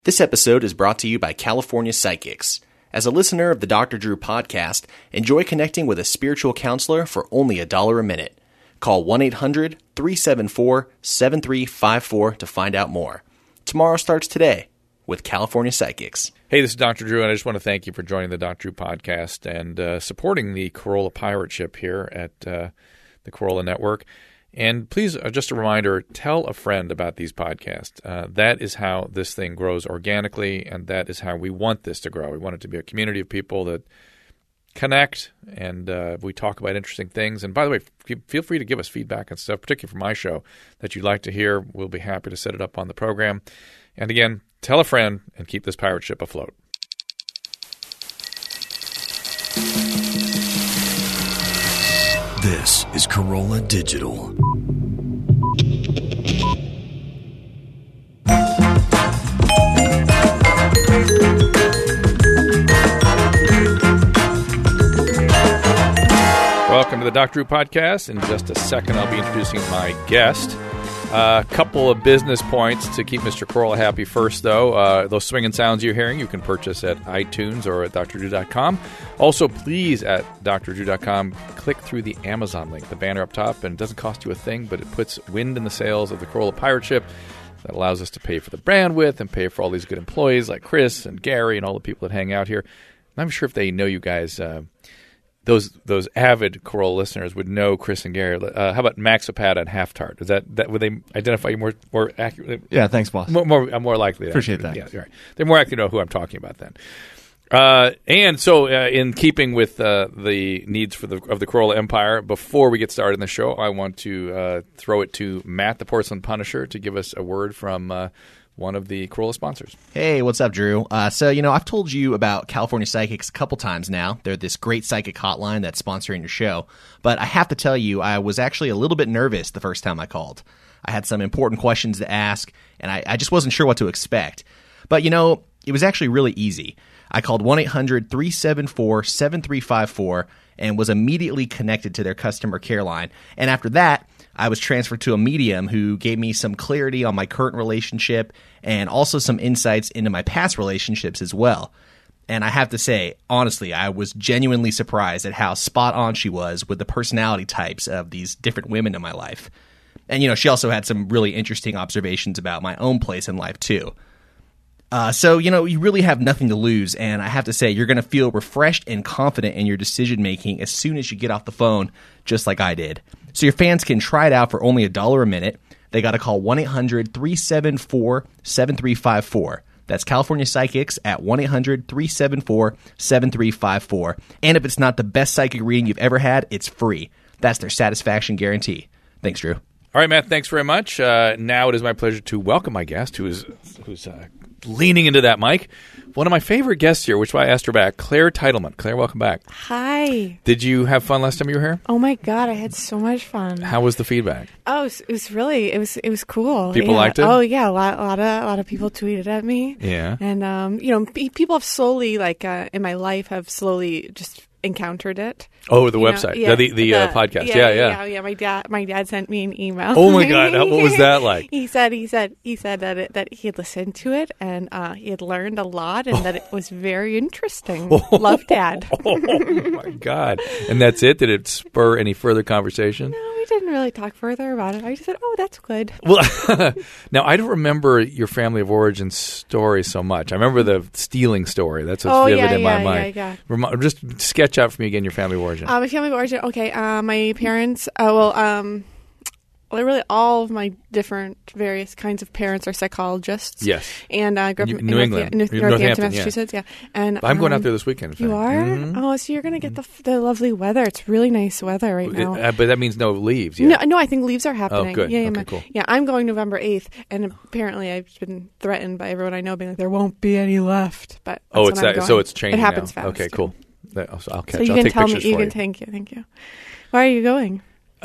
This episode is brought to you by California Psychics. As a listener of the Dr. Drew podcast, enjoy connecting with a spiritual counselor for only $1 a minute. Call 1-800-374-7354 to find out more. Tomorrow starts today with California Psychics. Hey, this is Dr. Drew, and I just want to thank you for joining the Dr. Drew podcast and supporting the Corolla Pirate Ship here at the Corolla Network. And please, just a reminder, tell a friend about these podcasts. That is how this thing grows organically, and that is how we want this to grow. We want it to be a community of people that connect, and we talk about interesting things. And by the way, feel free to give us feedback and stuff, particularly for my show, that you'd like to hear. We'll be happy to set it up on the program. And again, tell a friend and keep this pirate ship afloat. This is Corolla Digital. Welcome to the Dr. Drew podcast. In just a second, I'll be introducing my guest. A couple of business points to keep Mr. Corolla happy first, though. Those swinging sounds you're hearing, you can purchase at iTunes or at drdrew.com. Also, please, at drdrew.com, click through the Amazon link, the banner up top, and it doesn't cost you a thing, but it puts wind in the sails of the Corolla Pirate Ship. That allows us to pay for the bandwidth and pay for all these good employees like Chris and Gary and all the people that hang out here. I'm not sure if they know you guys. Those avid Corolla listeners would know Chris and Gary. How about Max Zapata and Half Tart? Is that would they identify you more accurately? Yeah, thanks, boss. I'm more likely to appreciate that. Yeah, right. They're more likely to know who I'm talking about then. And so, in keeping with the needs of the Corolla Empire, before we get started in the show, I want to throw it to Matt, the Porcelain Punisher, to give us a word from one of the Corolla sponsors. Hey, what's up, Drew? So, I've told you about California Psychics a couple times now. They're this great psychic hotline that's sponsoring your show. But I have to tell you, I was actually a little bit nervous the first time I called. I had some important questions to ask, and I just wasn't sure what to expect. But, it was actually really easy. I called 1-800-374-7354 and was immediately connected to their customer care line. And after that, I was transferred to a medium who gave me some clarity on my current relationship and also some insights into my past relationships as well. And I have to say, honestly, I was genuinely surprised at how spot on she was with the personality types of these different women in my life. And, she also had some really interesting observations about my own place in life, too. So, you really have nothing to lose, and I have to say, you're going to feel refreshed and confident in your decision-making as soon as you get off the phone, just like I did. So your fans can try it out for only $1 a minute. They got to call 1-800-374-7354. That's California Psychics at 1-800-374-7354. And if it's not the best psychic reading you've ever had, it's free. That's their satisfaction guarantee. Thanks, Drew. All right, Matt, thanks very much. Now it is my pleasure to welcome my guest, who's leaning into that mic. One of my favorite guests here, which is why I asked her back, Claire Titleman. Claire, welcome back. Hi. Did you have fun last time you were here? Oh my God, I had so much fun. How was the feedback? Oh, it was cool. People liked it? Oh yeah, a lot of people tweeted at me. Yeah. And people have slowly in my life have slowly just encountered it. Oh, the website, the podcast. Yeah. My dad sent me an email. Oh my God, what was that like? He said that he had listened to it and he had learned a lot and that it was very interesting. Love, Dad. Oh my God! And that's it? Did it spur any further conversation? No, we didn't really talk further about it. I just said, "Oh, that's good." Well, now I don't remember your family of origin story so much. I remember the stealing story. That's what's vivid in my mind. Yeah. Just sketch out for me again your family of origin. My family of origin. Okay, my parents. Really, all of my different various kinds of parents are psychologists. Yes. And I grew up in England, Northampton, Massachusetts. Yeah. And I'm going out there this weekend. You are? Mm-hmm. Oh, so you're going to get the lovely weather. It's really nice weather right now. But that means no leaves. Yeah. No, I think leaves are happening. Oh, good. Yeah, okay, cool. Yeah, I'm going November 8th, and apparently I've been threatened by everyone I know, being like, there won't be any left. But it's that. So it's changing. It happens now. fast. Okay, cool. I'll catch. So you I'll can take tell me. pictures for you. Thank you. Why are you going?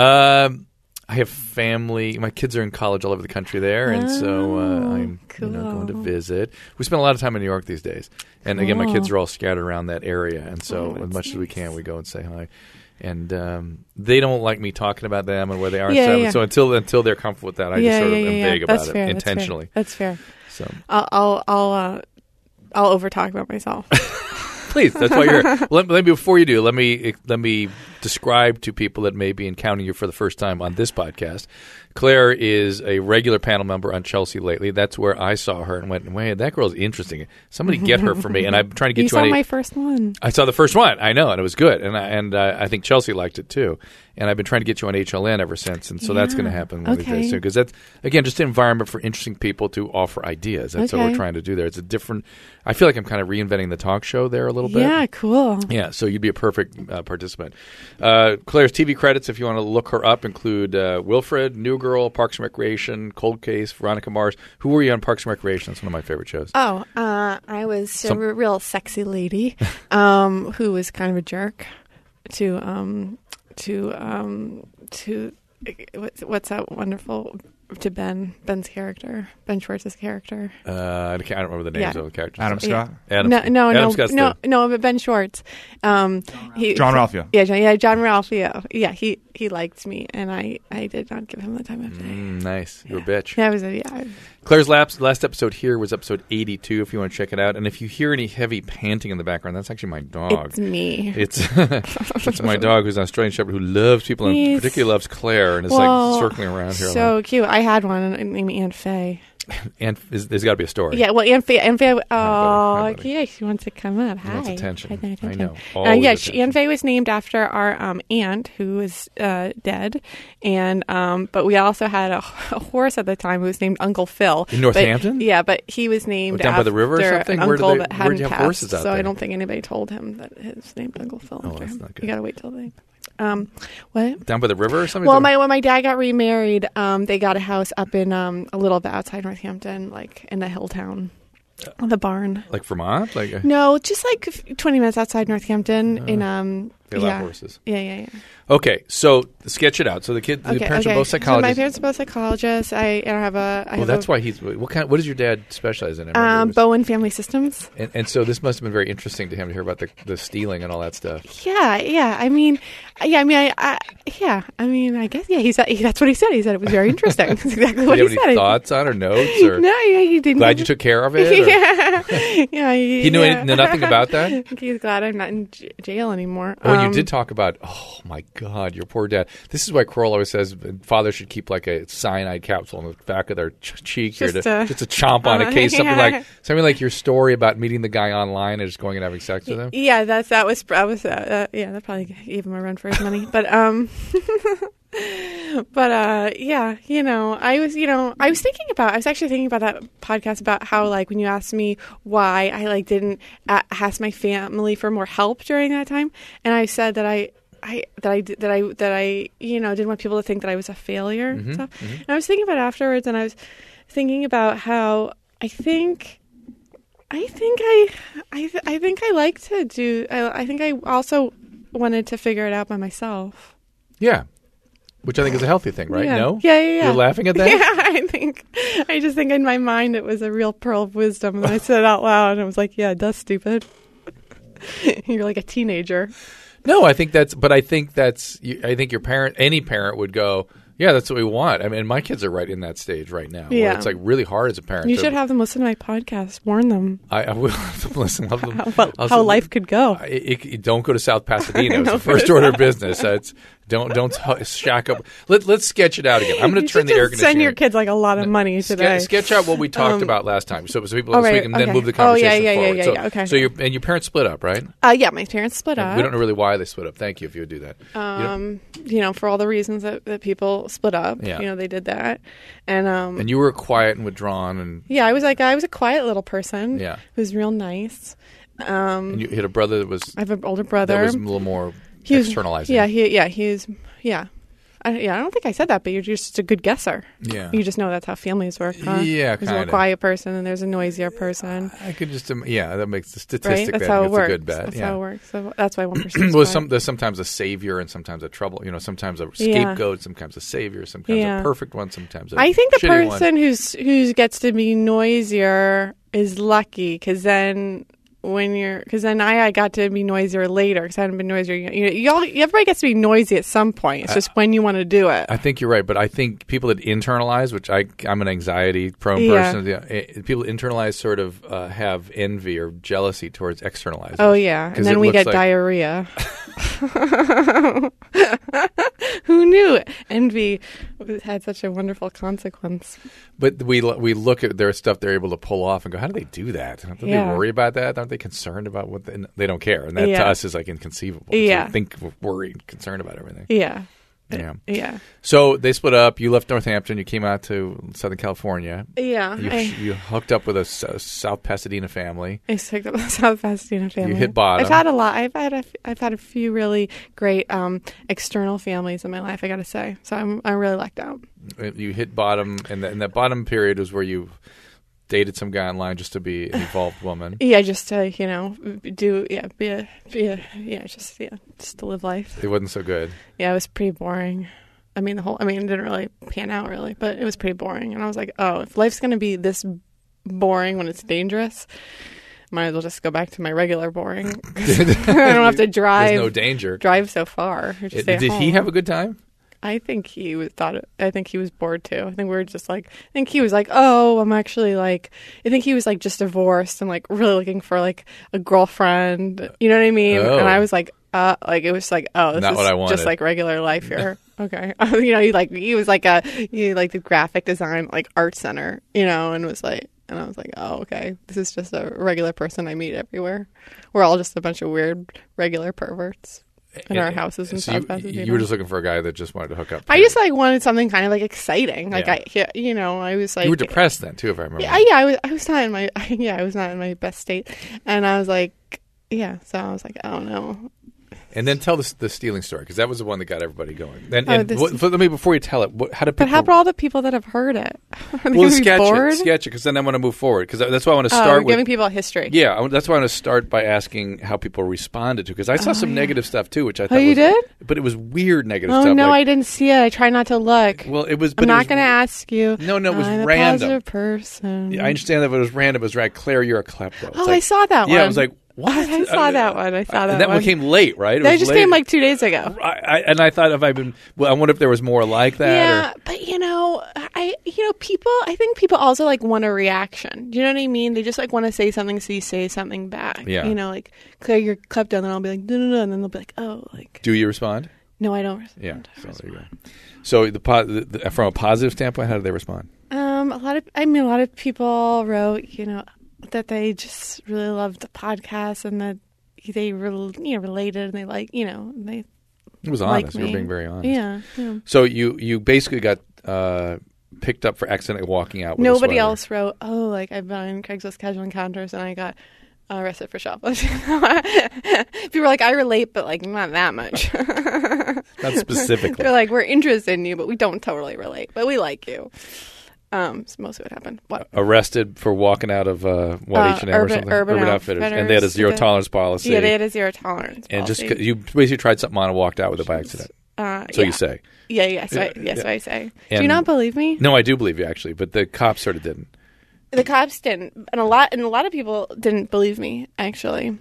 I have family. My kids are in college all over the country there, and so I'm cool. going to visit. We spend a lot of time in New York these days. And again, my kids are all scattered around that area, and so as much as we can, we go and say hi. And they don't like me talking about them and where they are. So until they're comfortable with that, I just sort of am vague about it intentionally. That's fair. So I'll overtalk about myself. please, that's why you're here. Let me before you do, let me describe to people that may be encountering you for the first time on this podcast. Claire is a regular panel member on Chelsea Lately. That's where I saw her and went, wait, that girl's interesting. Somebody get her for me. And I'm trying to get You you saw on my first one. I saw the first one. I know, and it was good. And I think Chelsea liked it too. And I've been trying to get you on HLN ever since. And so that's going to happen one of these days soon. Because that's, again, just an environment for interesting people to offer ideas. That's what we're trying to do there. It's a different – I feel like I'm kind of reinventing the talk show there a little bit. Yeah, cool. Yeah, so you'd be a perfect participant. Claire's TV credits, if you want to look her up, include Wilfred, New Girl, Parks and Recreation, Cold Case, Veronica Mars. Who were you on Parks and Recreation? That's one of my favorite shows. Oh, I was a real sexy lady who was kind of a jerk to what's that wonderful to Ben's character, Ben Schwartz's character. I don't remember the names of the characters. Adam Scott? Adam Scott's no, but Ben Schwartz. John Ralphio. Yeah, John Ralphio. Yeah, he liked me, and I did not give him the time of day. Nice. You're a bitch. Yeah, Claire's last episode here was episode 82, if you want to check it out. And if you hear any heavy panting in the background, that's actually my dog. It's me. It's my dog, who's an Australian Shepherd, who loves people and particularly loves Claire and is like circling around here. So cute. I had one named Aunt Faye. And there's got to be a story. Yeah, well, Aunt Faye. Hi, buddy. Yeah, she wants to come up. Hi. Wants attention. I know. Aunt Faye was named after our aunt who was dead, and but we also had a horse at the time who was named Uncle Phil in Northampton. But he was named down after by the river or something. An uncle that hadn't where'd you have passed. horses out so there? I don't think anybody told him that his named Uncle Phil after that's him. not good. You got to wait till they. What? Down by the river or something? Well, when my dad got remarried, they got a house up in a little bit outside Northampton, like in a hill town. The barn. Like Vermont? No, just like 20 minutes outside Northampton. They love horses. Yeah. Okay, so sketch it out. So the parents are both psychologists. So my parents are both psychologists. I have a. That's why he's. What does your dad specialize in? Bowen Family Systems. And so this must have been very interesting to him to hear about the stealing and all that stuff. Yeah. I guess. Yeah. That's what he said. He said it was very interesting. That's exactly what he said. Did you have any thoughts on or notes? Or no, he didn't. Glad you took care of it? Yeah. He knew nothing about that? He's glad I'm not in jail anymore. You did talk about, oh my God, your poor dad. This is why Kroll always says fathers should keep like a cyanide capsule on the back of their cheek here just to chomp on in case something like your story about meeting the guy online and just going and having sex with him. Yeah, that probably gave him a run for his money. But I was actually thinking about that podcast about how like when you asked me why I didn't ask my family for more help during that time, and I said that I didn't want people to think that I was a failure and stuff. And I was thinking about it afterwards, and I was thinking about how I think I like to do. I think I also wanted to figure it out by myself. Yeah. Which I think is a healthy thing, right? Yeah. No? Yeah. You're laughing at that? Yeah, I just think in my mind it was a real pearl of wisdom. And then I said it out loud and I was like, yeah, that's stupid. You're like a teenager. No, I think any parent would go, yeah, that's what we want. I mean, my kids are right in that stage right now. Yeah. Where it's like really hard as a parent. You should have them listen to my podcast. Warn them. I will have them listen. How life could go. Don't go to South Pasadena. It's the first order of business. Don't shack up. Let's sketch it out again. I'm going to turn the air conditioning. Send your kids like a lot of money today. Sketch out what we talked about last time, so we can then move the conversation forward. Yeah. Okay. So your parents split up, right? Yeah, my parents split up. We don't know really why they split up. Thank you if you would do that. For all the reasons that people split up. Yeah. They did that, and you were quiet and withdrawn, and yeah, I was a quiet little person. Yeah, who was real nice. And you had a brother that was. I have an older brother that was a little more externalizing. I don't think I said that, but you're just a good guesser. Yeah. You just know that's how families work, huh? Yeah, There's a quiet person and there's a noisier person. I could just, that makes the statistic. Right? That's how it works. A good bet. That's how it works. So that's why 1%. There's sometimes a savior and sometimes a trouble. Sometimes a scapegoat, sometimes a savior, sometimes a perfect one, sometimes a I think the person who gets to be noisier is lucky because then when you're, because then I got to be noisier later because I hadn't been noisier. Everybody gets to be noisy at some point. It's just when you want to do it. I think you're right, but I think people that internalize, which I'm an anxiety-prone person, people that internalize sort of have envy or jealousy towards externalizers. Oh, yeah. And then we get diarrhea. Who knew envy had such a wonderful consequence? But we look at their stuff they're able to pull off and go, how do they do that? Don't they worry about that? Aren't they concerned about what they don't care? And that to us is like inconceivable. Yeah. So think worried, concerned about everything. Yeah. Yeah. Yeah. So they split up. You left Northampton. You came out to Southern California. Yeah. You hooked up with a South Pasadena family. I hooked up with a South Pasadena family. You hit bottom. I've had a lot. I've had a few really great external families in my life, I got to say. So I'm really lucked out. You hit bottom, and that bottom period was where you dated some guy online just to be an evolved woman. Yeah, just to just to live life. It wasn't so good. Yeah, it was pretty boring. I mean, it didn't really pan out really, but it was pretty boring. And I was like, oh, if life's going to be this boring when it's dangerous, might as well just go back to my regular boring. I don't have to drive. There's no danger. Drive so far. Did he have a good time? I think he was bored too. I think we were just like, I think he was like, oh, I'm actually like, I think he was like just divorced and like really looking for like a girlfriend. You know what I mean? Oh. And I was like, it was like, oh, this Not is what I wanted. just like regular life here. Okay. He was like the graphic design, like art center, and was like, and I was like, oh, okay, this is just a regular person I meet everywhere. We're all just a bunch of weird, regular perverts. In our houses in South Pasadena. You were just looking for a guy that just wanted to hook up. I just like wanted something kind of like exciting. Like I was like, you were depressed then too, if I remember. Yeah, I was not in my I was not in my best state, and I was like, so I was like, oh no. And then tell the stealing story, because that was the one that got everybody going. Before you tell it, how do people? But how about all the people that have heard it? Sketch it, because then I want to move forward. Because that's why I want to start with giving people a history. Yeah, that's why I want to start by asking how people responded to. Because I saw some negative stuff too, which I thought. You did? But it was weird negative stuff. Oh no, I didn't see it. I try not to look. Well, it was. I'm not going to ask you. No, it was I'm random. A positive person. Yeah, I understand that, but it was random. It was right, Claire, you're a klepto. I saw that one. Yeah, I was like, what? I saw that one. And that one came late, right? That just came like 2 days ago. And I thought, I wonder if there was more like that. Yeah, but people. I think people also like want a reaction. Do you know what I mean? They just like want to say something, so you say something back. Yeah. Like Claire, you're klepto, and then I'll be like, no, and then they'll be like, oh, like. Do you respond? No, I don't respond. Yeah. So there you go. So from a positive standpoint, how did they respond? A lot of people wrote, that they just really loved the podcast and that they related and they like, they. It was honest. You were being very honest. Yeah. So you basically got picked up for accidentally walking out with Nobody a sweater. else wrote, oh, like I've been on Craigslist Casual Encounters and I got arrested for shoplifting. People were like, I relate, but like not that much. Not specifically. They're like, we're interested in you, but we don't totally relate, but we like you. So most of it happened. What? Arrested for walking out of H&M or something? Urban Outfitters. And they had a zero tolerance policy. Yeah, they had a zero tolerance policy. And just you basically tried something on and walked out with it by accident. You say. Yeah, so I say. Do you not believe me? No, I do believe you actually, but the cops sort of didn't. The cops didn't, and a lot of people didn't believe me. Actually,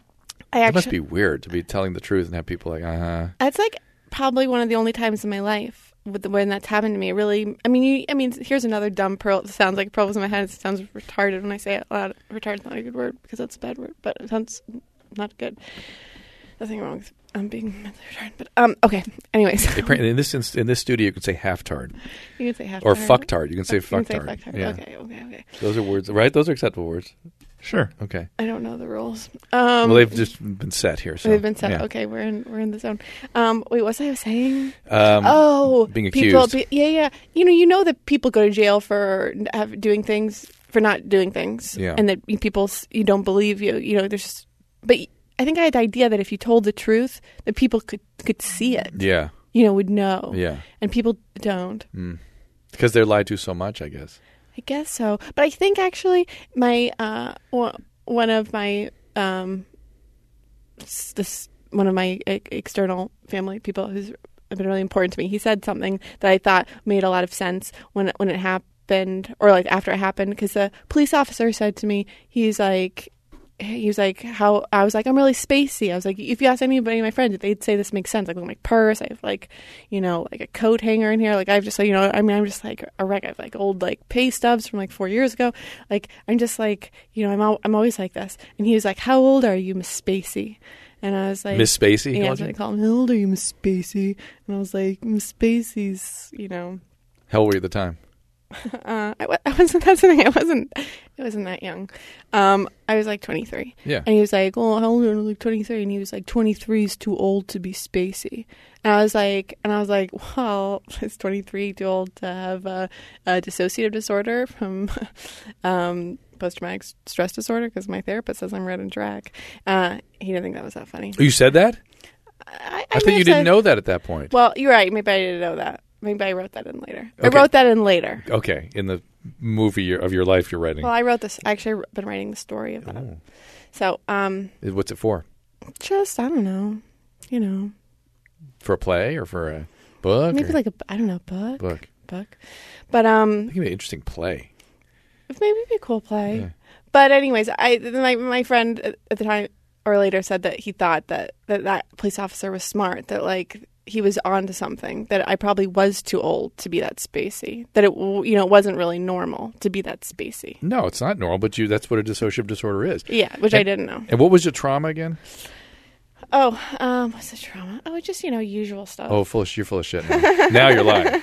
It must be weird to be telling the truth and have people like, That's like probably one of the only times in my life when that's happened to me. Really, I mean, here's another dumb pearl. It sounds like pearls in my head. It sounds retarded when I say it out loud. Retarded's not a good word because that's a bad word, but it sounds not good. Nothing wrong with being mentally retarded. But okay. Anyways, in this studio, you can say half-tard. You can say half-tard or fucktard. You can say fucktard. Yeah. Okay. Those are words, right? Those are acceptable words. Sure. Okay. I don't know the rules. Well, they've just been set here. So. They've been set. Yeah. Okay, we're in the zone. Wait, what was I saying? Being accused. Yeah. You know that people go to jail for doing things, for not doing things, and that people you don't believe you. There's just, but I think I had the idea that if you told the truth, that people could see it. Yeah. Would know. Yeah. And people don't. Because they're lied to so much, I guess. I guess so, but I think actually my one of my external family people who's been really important to me. He said something that I thought made a lot of sense when it happened, or like after it happened, because the police officer said to me, he's like, he was like, how I was like, I'm really spacey. I was like, if you ask anybody, my friends, they'd say this makes sense. Like, look at my purse. I have like, like a coat hanger in here. Like, I've just like, I'm just like a wreck. I have like old like pay stubs from like 4 years ago. Like, I'm just like, I'm always like this. And he was like, how old are you, Miss Spacey? And I was like, Miss Spacey? Yeah, that's what I call him. How old are you, Miss Spacey? And I was like, Miss Spacey's, How old were you at the time? I wasn't. That's the thing. I wasn't that young. I was like 23. Yeah. And he was like, "Well, how old are you?" Like 23. And he was like, 23 is too old to be spacey. And I was like, well, is 23 too old to have a dissociative disorder from post-traumatic stress disorder? Because my therapist says I'm red and drag. He didn't think that was that funny. You said that? I thought you didn't know that at that point. Well, you're right. Maybe I didn't know that. Maybe I wrote that in later. Okay. I wrote that in later. Okay, in the movie of your life you're writing. Well, I wrote this. Actually, I've been writing the story of that. Oh. So, what's it for? just, I don't know, For a play or for a book? maybe or? like book. Book. But, I think it'd be an interesting play. maybe it'd be a cool play. Yeah. But anyways, my friend at the time or later said that he thought that police officer was smart, that like he was onto something, that I probably was too old to be that spacey, that it wasn't really normal to be that spacey. No, it's not normal, but that's what a dissociative disorder is. Yeah, which I didn't know. And what was your trauma again? Oh, what's the trauma? Oh, just, usual stuff. Oh, you're full of shit now. Now you're lying.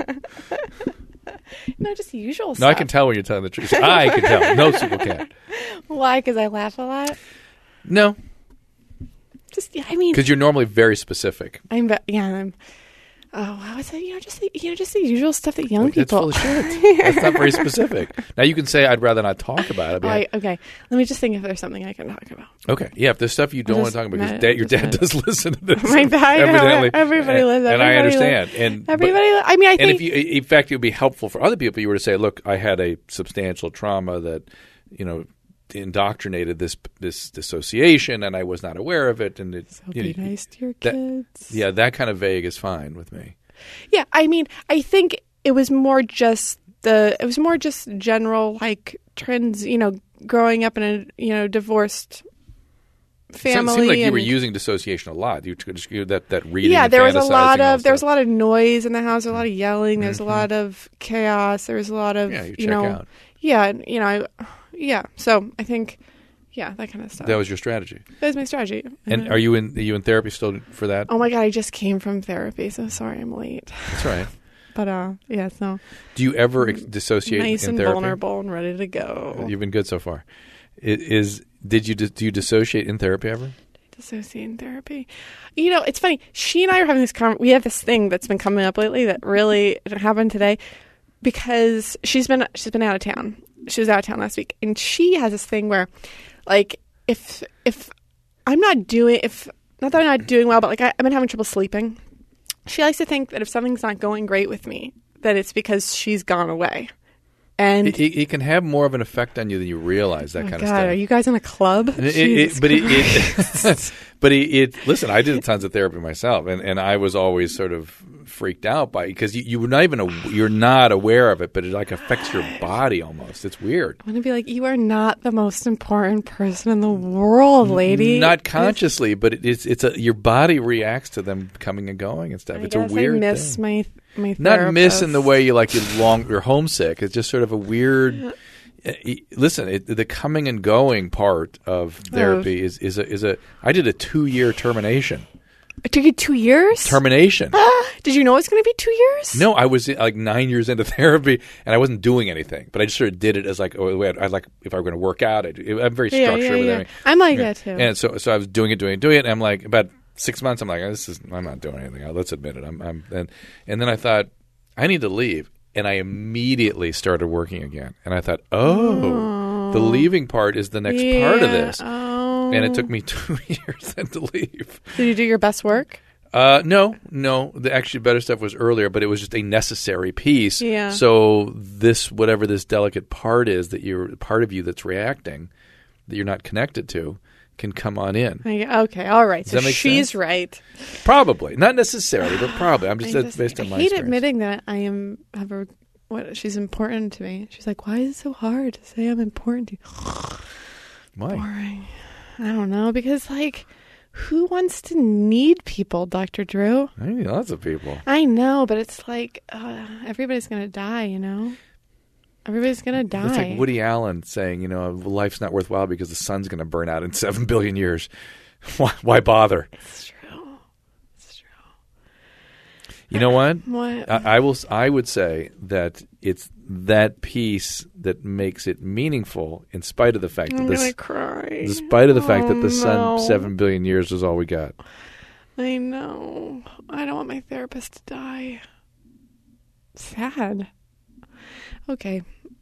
No, just the usual stuff. No, I can tell when you're telling the truth. I can tell. No people can. Why? Because I laugh a lot? No. Just, Because you're normally very specific. I would say, just the usual stuff that young That's people. full of shit. That's not very specific. Now you can say I'd rather not talk about it. Okay, let me just think if there's something I can talk about. Okay, yeah. If there's stuff you don't want to talk about, because your dad does listen to this. My dad, evidently, everybody listens, and I understand. And everybody. I think. And if in fact, it would be helpful for other people. You were to say, "Look, I had a substantial trauma that, indoctrinated this dissociation, and I was not aware of it." And be nice to your kids. That kind of vague is fine with me. Yeah, I think it was more just general like trends. Growing up in a divorced family. So it seemed like you were using dissociation a lot. You that reading. Yeah, and there was a lot of noise in the house. A lot of Mm-hmm. yelling. There's a lot of chaos. There was a lot of out. Yeah, so I think, that kind of stuff. That was your strategy. That was my strategy. And are you in therapy still for that? Oh my God, I just came from therapy, so sorry I'm late. That's right. But so. Do you ever dissociate nice in and therapy? vulnerable and ready to go. You've been good so far. Do you dissociate in therapy ever? Dissociate in therapy. It's funny. She and I are having this we have this thing that's been coming up lately that really happened today because she's been out of town. She was out of town last week, and she has this thing where, like, if I'm not doing, not that I'm not doing well, but like I've been having trouble sleeping. She likes to think that if something's not going great with me, that it's because she's gone away. And it can have more of an effect on you than you realize. That kind of stuff. Are you guys in a club? Listen, I did tons of therapy myself, and I was always sort of freaked out by it because you're not aware of it, but it like affects your body almost. It's weird. I want to be like, you are not the most important person in the world, lady. Not consciously, but your body reacts to them coming and going and stuff. It's a weird I miss thing. my therapist. Not miss in the way you're homesick. It's just sort of a weird. Listen, the coming and going part of therapy is a. I did a 2-year termination. It took you 2 years? Termination. Did you know it was going to be 2 years? No, I was like 9 years into therapy, and I wasn't doing anything. But I just sort of did it as like, I like if I were going to work out. I'm very structured with everything. I'm like that too. And so I was doing it, and I'm like about 6 months. I'm like, I'm not doing anything. Let's admit it. And then I thought I need to leave, and I immediately started working again. And I thought, the leaving part is the next part of this. And it took me 2 years then to leave. Did you do your best work? No. The actually better stuff was earlier, but it was just a necessary piece. Yeah. So whatever this delicate part is that you're part of you that's reacting, that you're not connected to, can come on in. Okay, all right. So she's sense? Right. Probably, not necessarily, but probably. I'm just based on my experience. I hate admitting that she's important to me. She's like, why is it so hard to say I'm important to you? Why? Boring. I don't know, because, like, who wants to need people, Dr. Drew? I need lots of people. I know, but it's like everybody's going to die, you know? Everybody's going to die. It's like Woody Allen saying, life's not worthwhile because the sun's going to burn out in 7 billion years. Why bother? It's true. It's true. You know what? What? I would say that it's that piece that makes it meaningful, in spite of the fact I'm gonna cry. Despite of the fact that the sun no. 7 billion years is all we got. I know. I don't want my therapist to die. Sad. Okay.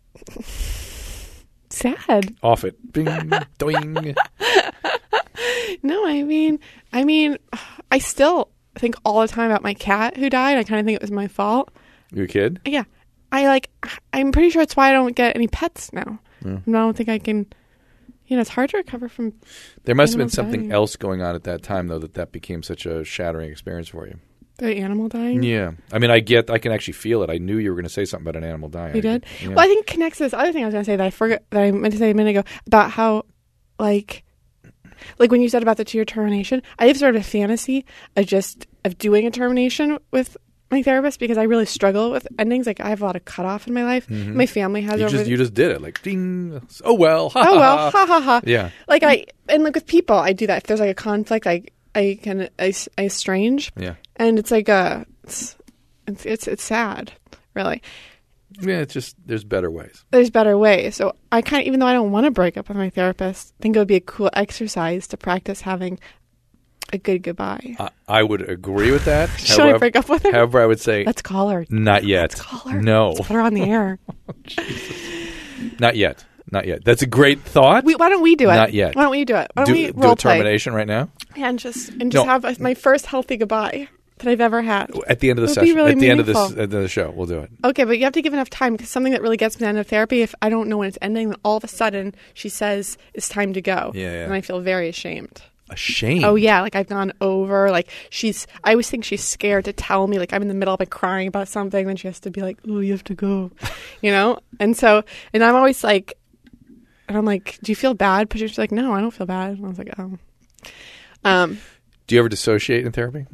Sad. Off it. Bing, doing. No, I mean, I still think all the time about my cat who died. I kind of think it was my fault. You a kid? Yeah. I'm pretty sure it's why I don't get any pets now. Yeah. I don't think I can, it's hard to recover from. There must have been something else going on at that time, though, that became such a shattering experience for you. The animal dying? Yeah. I mean, I can actually feel it. I knew you were going to say something about an animal dying. You did? Yeah. Well, I think it connects to this other thing I was going to say that I meant to say a minute ago about how, like when you said about the 2-year termination, I have sort of a fantasy of doing a termination with my therapist, because I really struggle with endings. Like, I have a lot of cutoff in my life. Mm-hmm. My family has you just did it. Like, ding. Oh, well. Ha, oh, well. Ha, ha, ha. Yeah. Like, with people, I do that. If there's, like, a conflict, I estrange. Yeah. And it's like it's sad, really. Yeah, it's just, there's better ways. There's better ways. So I even though I don't want to break up with my therapist, I think it would be a cool exercise to practice having a good goodbye. I would agree with that. Should I break up with her? However, I would say, let's call her. Not yet. Let's call her. No. Let's put her on the air. Not yet. Not yet. That's a great thought. Why don't we do it? Not yet. Why don't we do it? Why don't we do a termination play? Right now? Yeah, and just have my first healthy goodbye that I've ever had. At the end of the session. Really at the meaningful. end of the show, we'll do it. Okay, but you have to give enough time, because something that really gets me to the end of therapy, if I don't know when it's ending, then all of a sudden she says it's time to go. Yeah. And I feel very ashamed. Ashamed? Oh, yeah. Like, I've gone over. Like, I always think she's scared to tell me. Like, I'm in the middle of crying about something. Then she has to be like, oh, you have to go. And I'm always like, and I'm like, do you feel bad? But she's like, no, I don't feel bad. And I was like, oh. Do you ever dissociate in therapy?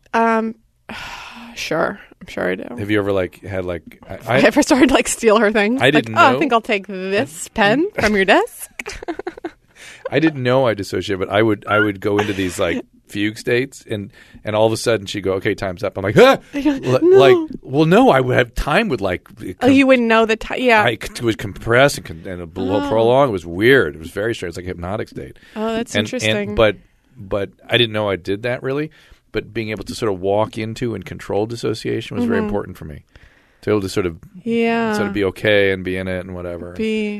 Sure. I'm sure I do. Have you ever had I ever started to steal her things? I didn't know. I think I'll take this pen from your desk. I didn't know I dissociated, but I would go into these fugue states, and all of a sudden she'd go, okay, time's up. I'm like, ah! No. No, I would have time would you wouldn't know the time. Yeah. It would compress and prolong. It was weird. It was very strange. It's like a hypnotic state. Oh, that's interesting. But I didn't know I did that really. But being able to sort of walk into and control dissociation was very important for me. To be able to sort of be okay and be in it and whatever.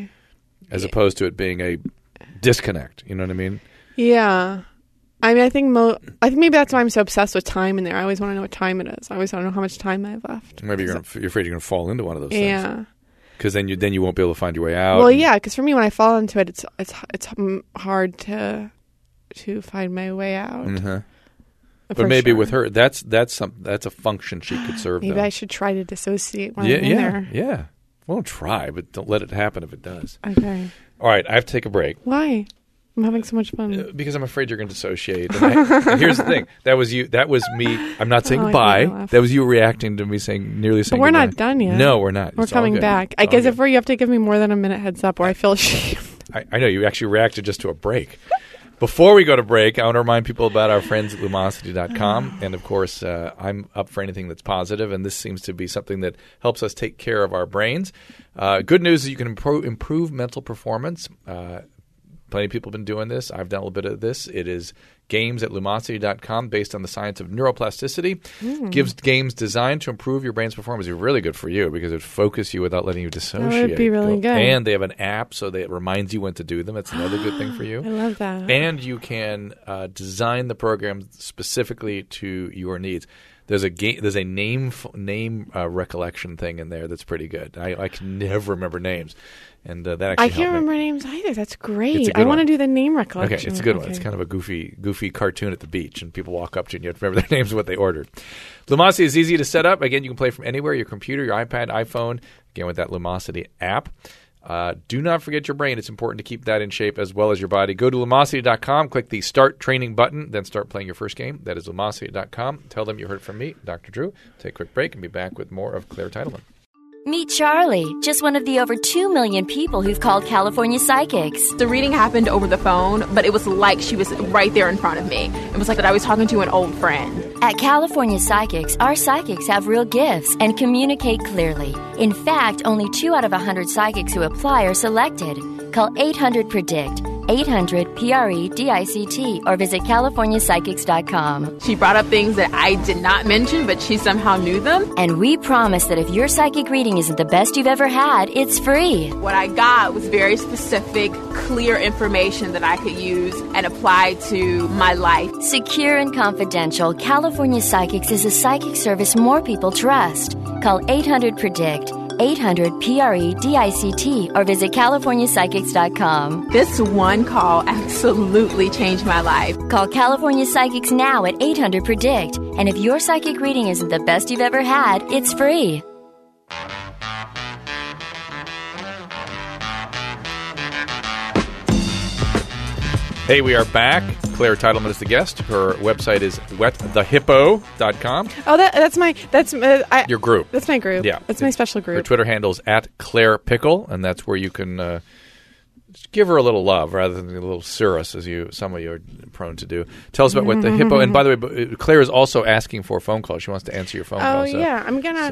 As opposed to it being a disconnect. You know what I mean? Yeah. I mean, I think maybe that's why I'm so obsessed with time in there. I always want to know what time it is. I always want to know how much time I have left. Maybe you're afraid you're going to fall into one of those things. Yeah. Because then you won't be able to find your way out. Well, yeah. Because for me, when I fall into it, it's hard to find my way out. Mm-hmm. But maybe with her, that's a function she could serve. Maybe I should try to dissociate when I'm in there. Yeah. Well, don't try, but don't let it happen if it does. Okay. All right, I have to take a break. Why? I'm having so much fun. Because I'm afraid you're going to dissociate. And here's the thing. That was you. That was me. I'm not saying goodbye. That was you reacting to me nearly saying But we're goodbye. Not done yet. No, we're not. We're coming back. I guess you have to give me more than a minute heads up, or I feel ashamed. I know. You actually reacted just to a break. Before we go to break, I want to remind people about our friends at Lumosity.com. And, of course, I'm up for anything that's positive, and this seems to be something that helps us take care of our brains. Good news is you can improve mental performance. Plenty of people have been doing this. I've done a little bit of this. It is games at Lumosity.com based on the science of neuroplasticity. Gives games designed to improve your brain's performance. It's really good for you because it would focus you without letting you dissociate. That would be really good. And they have an app so that it reminds you when to do them. That's another good thing for you. I love that. And you can design the program specifically to your needs. There's a name recollection thing in there that's pretty good. I can never remember names. And that actually I can't remember names either. That's great. I want to do the name recollection. Okay, it's a good one. It's kind of a goofy cartoon at the beach, and people walk up to you and you have to remember their names and what they ordered. Lumosity is easy to set up. Again, you can play from anywhere, your computer, your iPad, iPhone, again with that Lumosity app. Do not forget your brain. It's important to keep that in shape as well as your body. Go to Lumosity.com, click the Start Training button, then start playing your first game. That is Lumosity.com. Tell them you heard from me, Dr. Drew. Take a quick break and be back with more of Claire Titleman. Meet Charlie, just one of the over 2 million people who've called California Psychics. The reading happened over the phone, but it was like she was right there in front of me. It was like that I was talking to an old friend. At California Psychics, our psychics have real gifts and communicate clearly. In fact, only 2 out of 100 psychics who apply are selected. Call 800-PREDICT, 800-PREDICT, or visit CaliforniaPsychics.com. She brought up things that I did not mention, but she somehow knew them. And we promise that if your psychic reading isn't the best you've ever had, it's free. What I got was very specific, clear information that I could use and apply to my life. Secure and confidential, California Psychics is a psychic service more people trust. Call 800-PREDICT, 800-PREDICT, or visit CaliforniaPsychics.com. This one call absolutely changed my life. Call California Psychics now at 800-PREDICT. And if your psychic reading isn't the best you've ever had, it's free. Hey, we are back. Claire Titleman is the guest. Her website is wetthehippo.com. Oh, that's your group. That's my group. Yeah. That's my special group. Her Twitter handle is @ClairePickle, and that's where you can give her a little love rather than a little cirrus, as some of you are prone to do. Tell us about What the Hippo. And by the way, Claire is also asking for a phone call. She wants to answer your phone call. Oh yeah, I'm gonna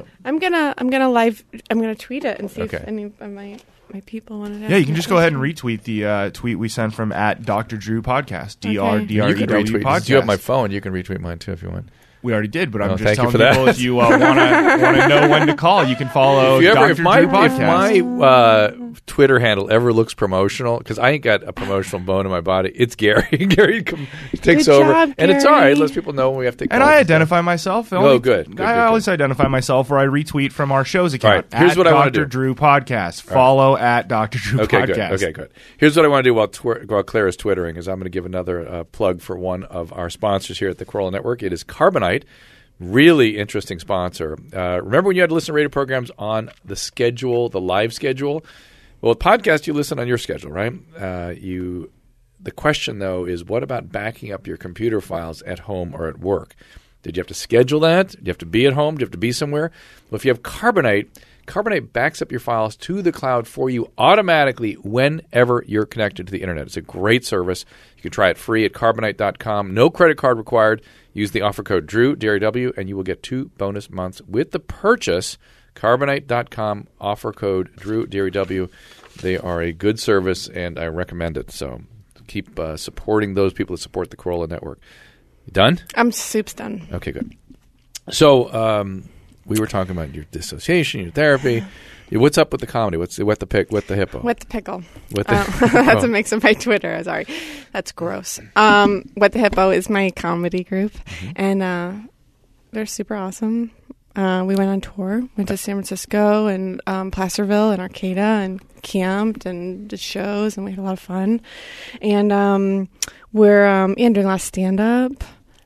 tweet it and see if any of my people want to. Yeah, you can just go ahead and retweet the tweet we sent from @Dr. Drew Podcast. DRDREW Podcast. You have my phone. You can retweet mine too if you want. We already did, but I'm just telling people if you want to know when to call, you can follow Dr. Drew Podcast. If my Twitter handle ever looks promotional, because I ain't got a promotional bone in my body, it's Gary. Gary takes over. Job, and it's all right. Lets people know when we have to. And I identify myself. Good. I always identify myself where I retweet from our show's account. Right. Here's what I want to do. Dr. Drew Podcast. Follow @Dr. Drew Podcast. Okay, good. Here's what I want to do while Claire is twittering is I'm going to give another plug for one of our sponsors here at the Corolla Network. It is Carbonite. Really interesting sponsor. Remember when you had to listen to radio programs on the schedule, the live schedule? Well, with podcast, you listen on your schedule, right? The question, though, is what about backing up your computer files at home or at work? Did you have to schedule that? Do you have to be at home? Do you have to be somewhere? Well, if you have Carbonite backs up your files to the cloud for you automatically whenever you're connected to the internet. It's a great service. You can try it free at Carbonite.com. No credit card required. Use the offer code Drew, D-R-E-W, and you will get 2 bonus months with the purchase. Carbonite.com, offer code Drew, D-R-E-W. They are a good service, and I recommend it. So keep supporting those people that support the Corolla Network. You done? I'm soup's done. Okay, good. So we were talking about your dissociation, your therapy. What's up with the comedy? What's Wet the Hippo? Wet the Pickle. That's a mix of my Twitter. Sorry. That's gross. Wet the Hippo is my comedy group, and they're super awesome. We went on tour, went to San Francisco and Placerville and Arcata and camped and did shows, and we had a lot of fun. And we're doing a lot of stand-up.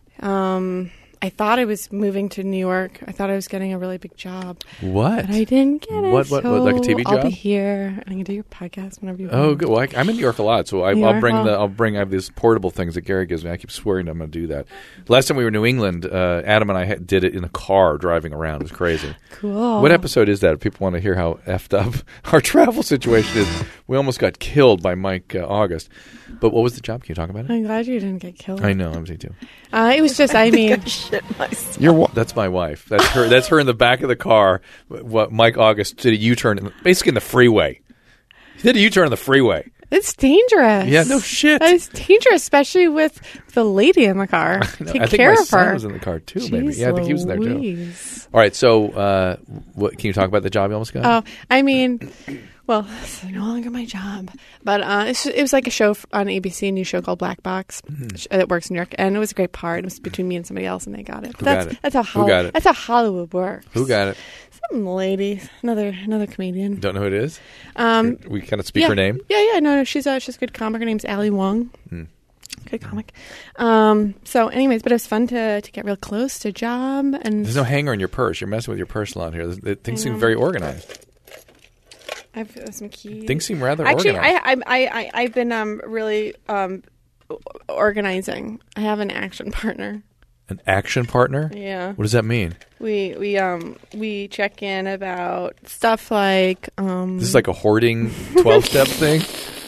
I thought I was moving to New York. I thought I was getting a really big job. What? But I didn't get it. What, like a TV job? I'll be here, and I can do your podcast whenever you want. Oh, good. Well, I'm in New York a lot, so I have these portable things that Gary gives me. I keep swearing I'm going to do that. Last time we were in New England, Adam and I did it in a car driving around. It was crazy. Cool. What episode is that? If people want to hear how effed up our travel situation is, we almost got killed by Mike August. But what was the job? Can you talk about it? I'm glad you didn't get killed. I know. I'm saying too. It was just, I mean, that's my wife. That's her. That's her in the back of the car. What Mike August did a U-turn, basically in the freeway. He did a U-turn in the freeway. It's dangerous. Yeah, no shit. It's dangerous, especially with the lady in the car. Take care of her. I think my son was in the car too. Jeez, maybe. Yeah, I think he was in there too. Louise. All right. So, what can you talk about the job you almost got? Oh, I mean, well, it's no longer my job, but it was like a show on ABC, a new show called Black Box that works in New York, and it was a great part. It was between me and somebody else, and they got it. That's how Hollywood works. Who got it? Some lady, another comedian. Don't know who it is. We kind of speak her name. Yeah. No, she's a good comic. Her name's Ali Wong. Good comic. So, anyways, but it was fun to get real close to job. And there's no hanger in your purse. You're messing with your purse a lot here. Things seem very organized. I have some keys. Things seem rather actually organized. I've been really organizing. I have an action partner. An action partner? Yeah. What does that mean? We check in about stuff like This is like a hoarding 12-step thing?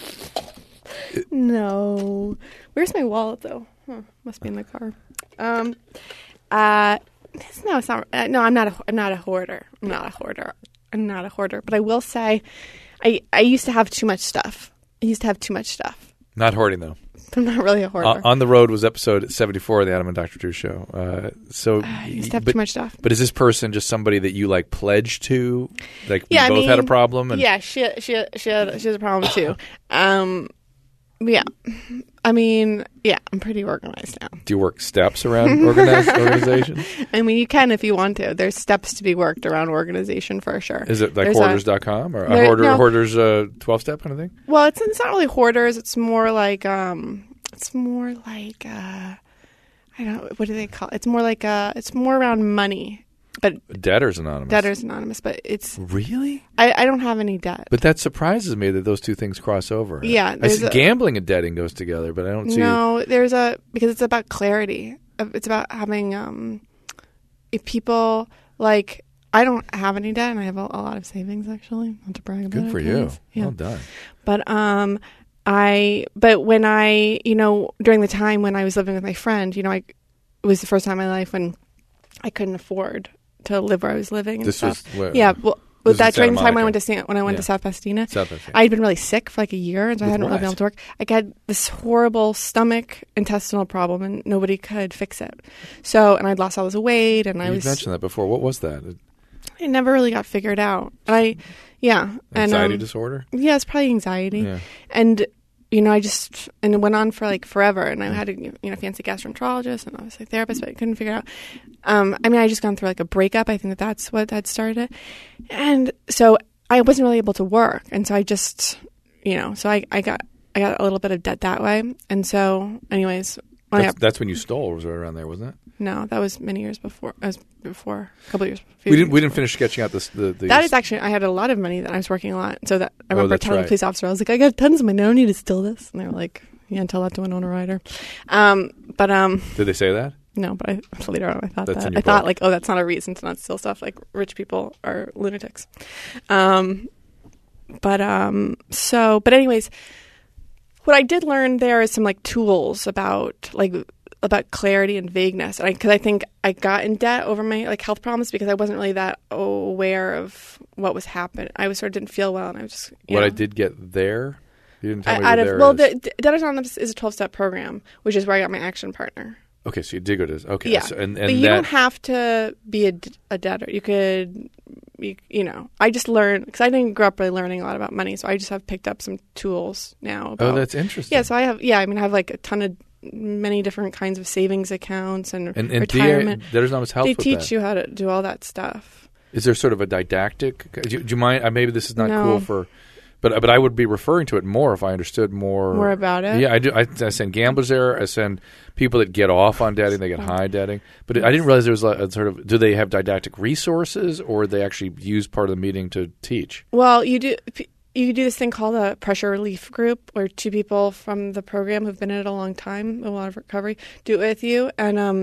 No. Where's my wallet though? Must be in the car. No, it's not. No, I'm not a hoarder. I'm not a hoarder. But I will say, I used to have too much stuff. Not hoarding though. I'm not really a hoarder. On the Road was episode 74 of the Adam and Dr. Drew show. I used to have too much stuff. But is this person just somebody that you like pledged to? Like you both had a problem? Yeah, she has a problem too. Yeah. I mean, yeah, I'm pretty organized now. Do you work steps around organization? I mean, you can if you want to. There's steps to be worked around organization for sure. Is it like hoarders.com or hoarders 12-step kind of thing? Well, it's not really hoarders. It's more like I don't know, what do they call it? It's more like it's more around money. But Debtors Anonymous. But it's really I don't have any debt. But that surprises me that those two things cross over. Yeah, I see gambling and debting goes together, but I don't see. No, because it's about clarity. It's about having if people like. I don't have any debt, and I have a lot of savings actually. Not to brag about it. Good for you. Yeah. Well done. But but when during the time when I was living with my friend, it was the first time in my life when I couldn't afford to live where I was living. And this stuff. was where, yeah. Well, was that during the time Monica. when I went to South Pasadena? South Pasadena. I had been really sick for like a year, and so I hadn't really been able to work. I had this horrible stomach intestinal problem, and nobody could fix it. So, and I'd lost all this weight, and You mentioned that before. What was that? It never really got figured out. Anxiety disorder? Yeah, it's probably anxiety. Yeah. And it went on for like forever, and I had a fancy gastroenterologist and obviously a therapist, but I couldn't figure it out. I just gone through like a breakup. I think that's what had started it. And so I wasn't really able to work. And so I just, so I got a little bit of debt that way. And so anyways. That's when you stole, was right around there, wasn't it? No, that was many years before. A couple years. We didn't finish sketching out the. That is actually, I had a lot of money that I was working a lot. So that I remember telling the police officer, I was like, I got tons of money. I don't need to steal this. And they were like, yeah, tell that to an owner rider. Did they say that? No, but later on I thought that. I thought like, oh, that's not a reason to not steal stuff. Like rich people are lunatics. But anyways, what I did learn there is some like tools about clarity and vagueness. Because I think I got in debt over my like health problems because I wasn't really that aware of what was happening. I sort of didn't feel well, and I was just I did get there. You didn't tell me what there is. The Debtors Anonymous is a 12-step program, which is where I got my action partner. Okay, so you did go to okay. Yeah, so, and but you don't have to be a debtor. You could, I just learned because I didn't grow up really learning a lot about money, so I just have picked up some tools now. That's interesting. Yeah, so I have. Yeah, I have like a ton of many different kinds of savings accounts and retirement. Debtors Anonymous helps with that. They teach you how to do all that stuff. Is there sort of a didactic? Do you mind? Maybe this is not cool for. But I would be referring to it more if I understood more about it. Yeah, I do. I send gamblers there. I send people that get off on debting. They get high debting. But I didn't realize there was a sort of. Do they have didactic resources, or they actually use part of the meeting to teach? Well, you do. You do this thing called a pressure relief group, where two people from the program who've been in it a long time, a lot of recovery, do it with you,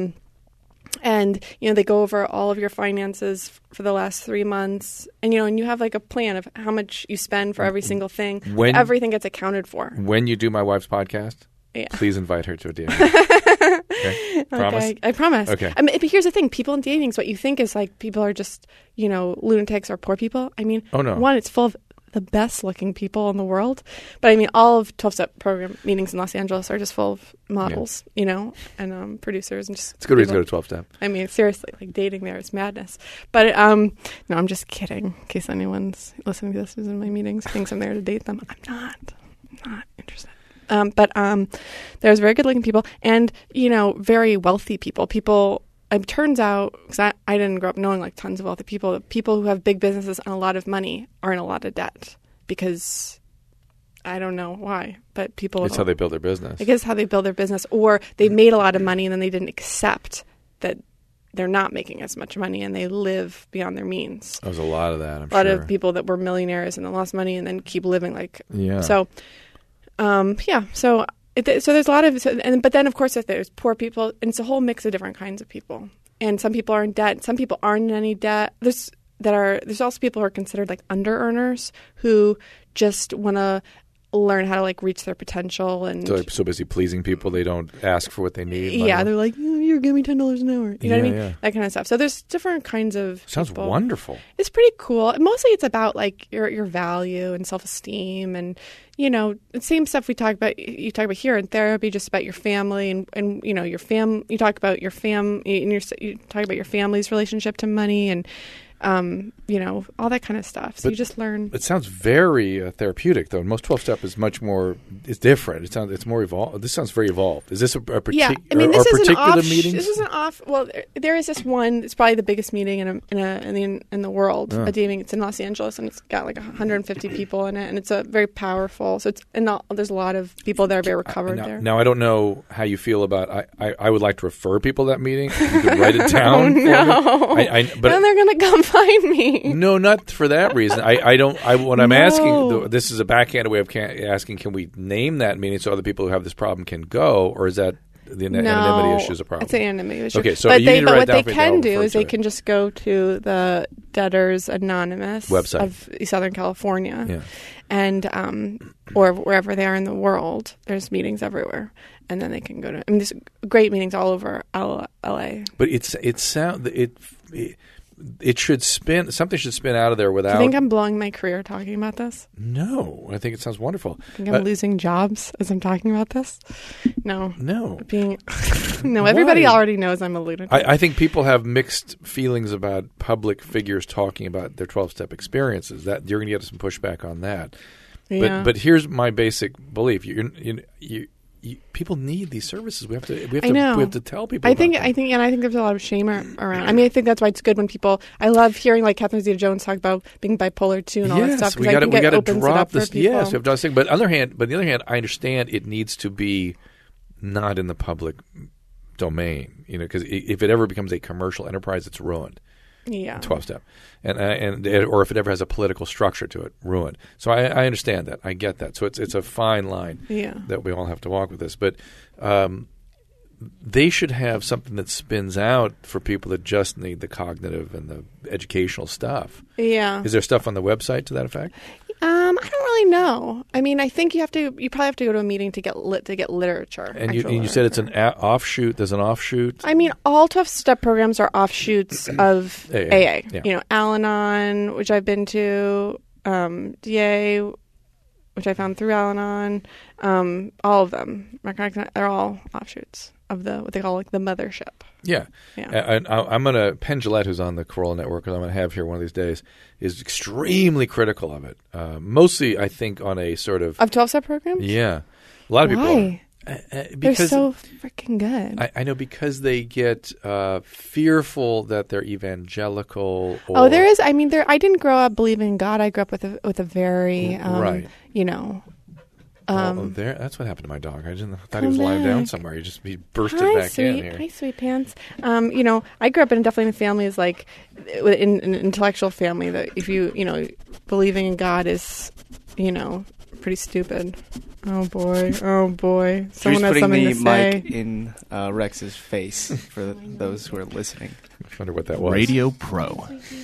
and they go over all of your finances for the last 3 months, and you have like a plan of how much you spend for every single thing. Everything gets accounted for. When you do my wife's podcast, please invite her to a dating. Okay? Promise? Okay, I promise. Okay. But here's the thing: people in dating, what you think is like people are just lunatics or poor people. I mean, oh no, one, it's full of the best looking people in the world, but I mean all of 12-step program meetings in Los Angeles are just full of models, and producers and just it's a good reason to go to 12-step. I mean, seriously, like dating there is madness. But no, I'm just kidding. In case anyone's listening to this who's in my meetings thinks I'm there to date them, I'm not interested. But there's very good looking people and very wealthy people. It turns out, because I didn't grow up knowing like tons of wealthy people, that people who have big businesses and a lot of money are in a lot of debt because I don't know why, but people. It's how they build their business. I guess how they build their business, or they made a lot of money and then they didn't accept that they're not making as much money and they live beyond their means. There's a lot of that, I'm sure. A lot of people that were millionaires and then lost money and then keep living like... Yeah. So, So there's a lot of... But then, of course, there's poor people, and it's a whole mix of different kinds of people. And some people are in debt. Some people aren't in any debt. There's also people who are considered like under-earners who just want to learn how to like reach their potential, and so busy pleasing people they don't ask for what they need. Yeah, they're like, you're giving me $10 an hour. You know what I mean? Yeah. That kind of stuff. So there's different kinds of Sounds people. Wonderful. It's pretty cool. Mostly it's about like your value and self-esteem, and the same stuff you talk about here in therapy, just about your family and your you talk about your you talk about your family's relationship to money and all that kind of stuff. So you just learn. It sounds very therapeutic, though. Most 12-step is much more. It's different. It's more evolved. This sounds very evolved. Is this a particular meeting? This is an off. Well, there is this one. It's probably the biggest meeting in the world. A meeting. It's in Los Angeles, and it's got like 150 people in it, and it's a very powerful. So there's a lot of people that are very recovered there. Now I don't know how you feel about. I would like to refer people to that meeting. You could write it down. No. But then they're gonna come find me. No, not for that reason. I'm asking, this is a backhanded way of asking, can we name that meeting so other people who have this problem can go, or is that the anonymity issue is a problem? It's an anonymity issue. Okay, so but you need to write what down they can do is they can just go to the Debtors Anonymous website of Southern California, and or wherever they are in the world. There's meetings everywhere. And then they can go to. There's great meetings all over LA. But it should spin. Something should spin out of there without. Do you think I'm blowing my career talking about this? No, I think it sounds wonderful. I think I'm losing jobs as I'm talking about this. No. No. Everybody already knows I'm a lunatic. I think people have mixed feelings about public figures talking about their 12-step experiences. That you're going to get some pushback on that. Yeah. But here's my basic belief: people need these services. We have to tell people. I think there's a lot of shame around. I think that's why it's good when people. I love hearing like Catherine Zeta-Jones talk about being bipolar too and all that stuff. We got to drop this. Yes, we have to think. But on the other hand, I understand it needs to be not in the public domain. Because if it ever becomes a commercial enterprise, it's ruined. Yeah, 12-step, and or if it ever has a political structure to it, ruined. So I understand that. I get that. So it's a fine line that we all have to walk with this. But they should have something that spins out for people that just need the cognitive and the educational stuff. Yeah. Is there stuff on the website to that effect? I don't really know. I think you probably have to go to a meeting to get literature. And you said it's an offshoot. There's an offshoot. All 12-step programs are offshoots of AA. Yeah. Al-Anon, which I've been to, DA, which I found through Al-Anon. All of them, they're all offshoots of what they call like the mothership. Yeah. I'm going to, Penn Jillette, who's on the Corolla Network, that I'm going to have here one of these days, is extremely critical of it. Mostly, I think, on a sort of 12-step programs? Yeah. A lot of people Why? They're so freaking good. I know, because they get fearful that they're evangelical. There is. I didn't grow up believing in God. I grew up with a very, right. That's what happened to my dog. I thought he was lying down somewhere. He bursted back in here. Hi, sweet pants. I grew up in a family is like in an intellectual family that if you believing in God is pretty stupid. Oh boy. Someone has something to say. Mic in Rex's face for those who are listening. I wonder what that was. Radio Pro.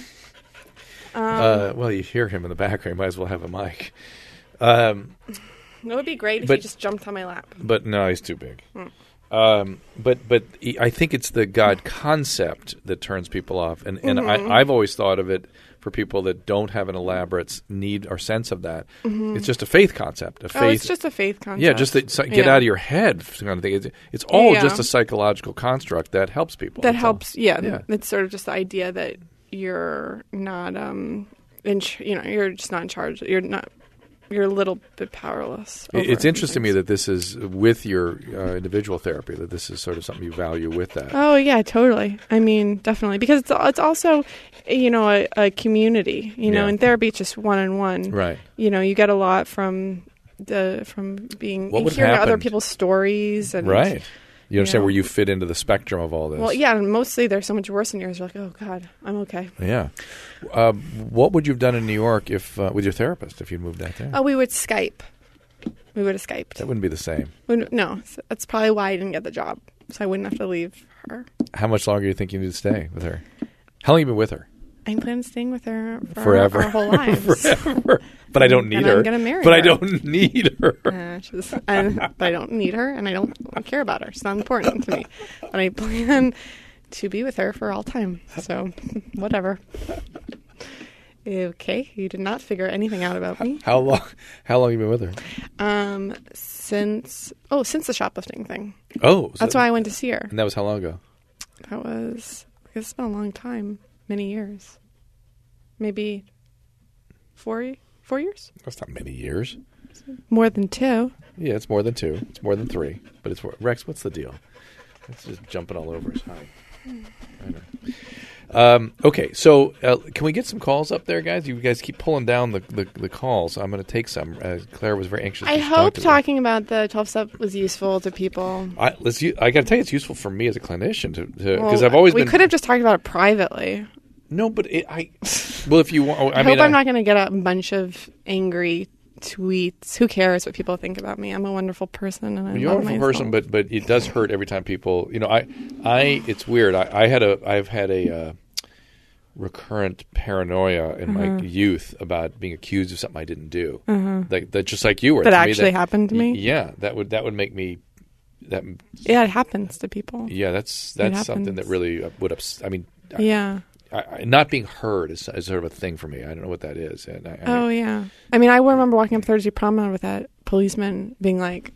Well, you hear him in the background. Might as well have a mic. It would be great if he just jumped on my lap. But no, he's too big. But I think it's the God concept that turns people off. And I've always thought of it for people that don't have an elaborate need or sense of that. Mm-hmm. It's just a faith concept. It's just a faith concept. Yeah, just get out of your head kind of thing. It's all just a psychological construct that helps people. That helps, yeah. It's sort of just the idea that you're not, you're just not in charge. You're a little bit powerless. It's interesting to me that this is with your individual therapy, that this is sort of something you value with that. Oh, yeah, totally. Definitely. Because it's also, a community. In therapy, it's just one-on-one. Right. You get a lot from hearing other people's stories. And, right. You understand where you fit into the spectrum of all this? Well, yeah, and mostly they're so much worse than yours. You're like, oh God, I'm okay. Yeah. What would you have done in New York if with your therapist if you moved out there? Oh, we would Skype. We would have Skyped. That wouldn't be the same. No, that's probably why I didn't get the job, so I wouldn't have to leave her. How much longer do you think you need to stay with her? How long have you been with her? I plan on staying with her for forever, our whole lives. Forever. But I don't need her. I'm going to marry her. But I don't need her. But I don't need her, and I don't care about her. She's not important to me. But I plan to be with her for all time. So, whatever. Okay, you did not figure anything out about me. How long have you been with her? Since the shoplifting thing. Oh, that's why I went to see her. And that was how long ago? That was, it's been a long time, many years, maybe 4 years. That's not many years. More than 2. Yeah, it's more than 2. It's more than 3. But it's Rex. What's the deal? It's just jumping all over us. Hi. I know. Okay, so can we get some calls up there, guys? You guys keep pulling down the calls. I'm going to take some. Claire was very anxious. I hope talking about the 12-step was useful to people. I got to tell you, it's useful for me as a clinician because I've always been. We could have just talked about it privately. No, but well, if you want, I hope I'm not going to get a bunch of angry tweets. Who cares what people think about me? I'm a wonderful person, and you're a wonderful person, but it does hurt every time people. It's weird. I've had a recurrent paranoia in my youth about being accused of something I didn't do. That just like you were. That actually happened to me. Yeah, that would make me. Yeah, it happens to people. Yeah, that's something that really would upset. I mean, yeah. Not being heard is sort of a thing for me. I don't know what that is. Yeah. I mean, I remember walking up Thursday Promenade with that policeman being like,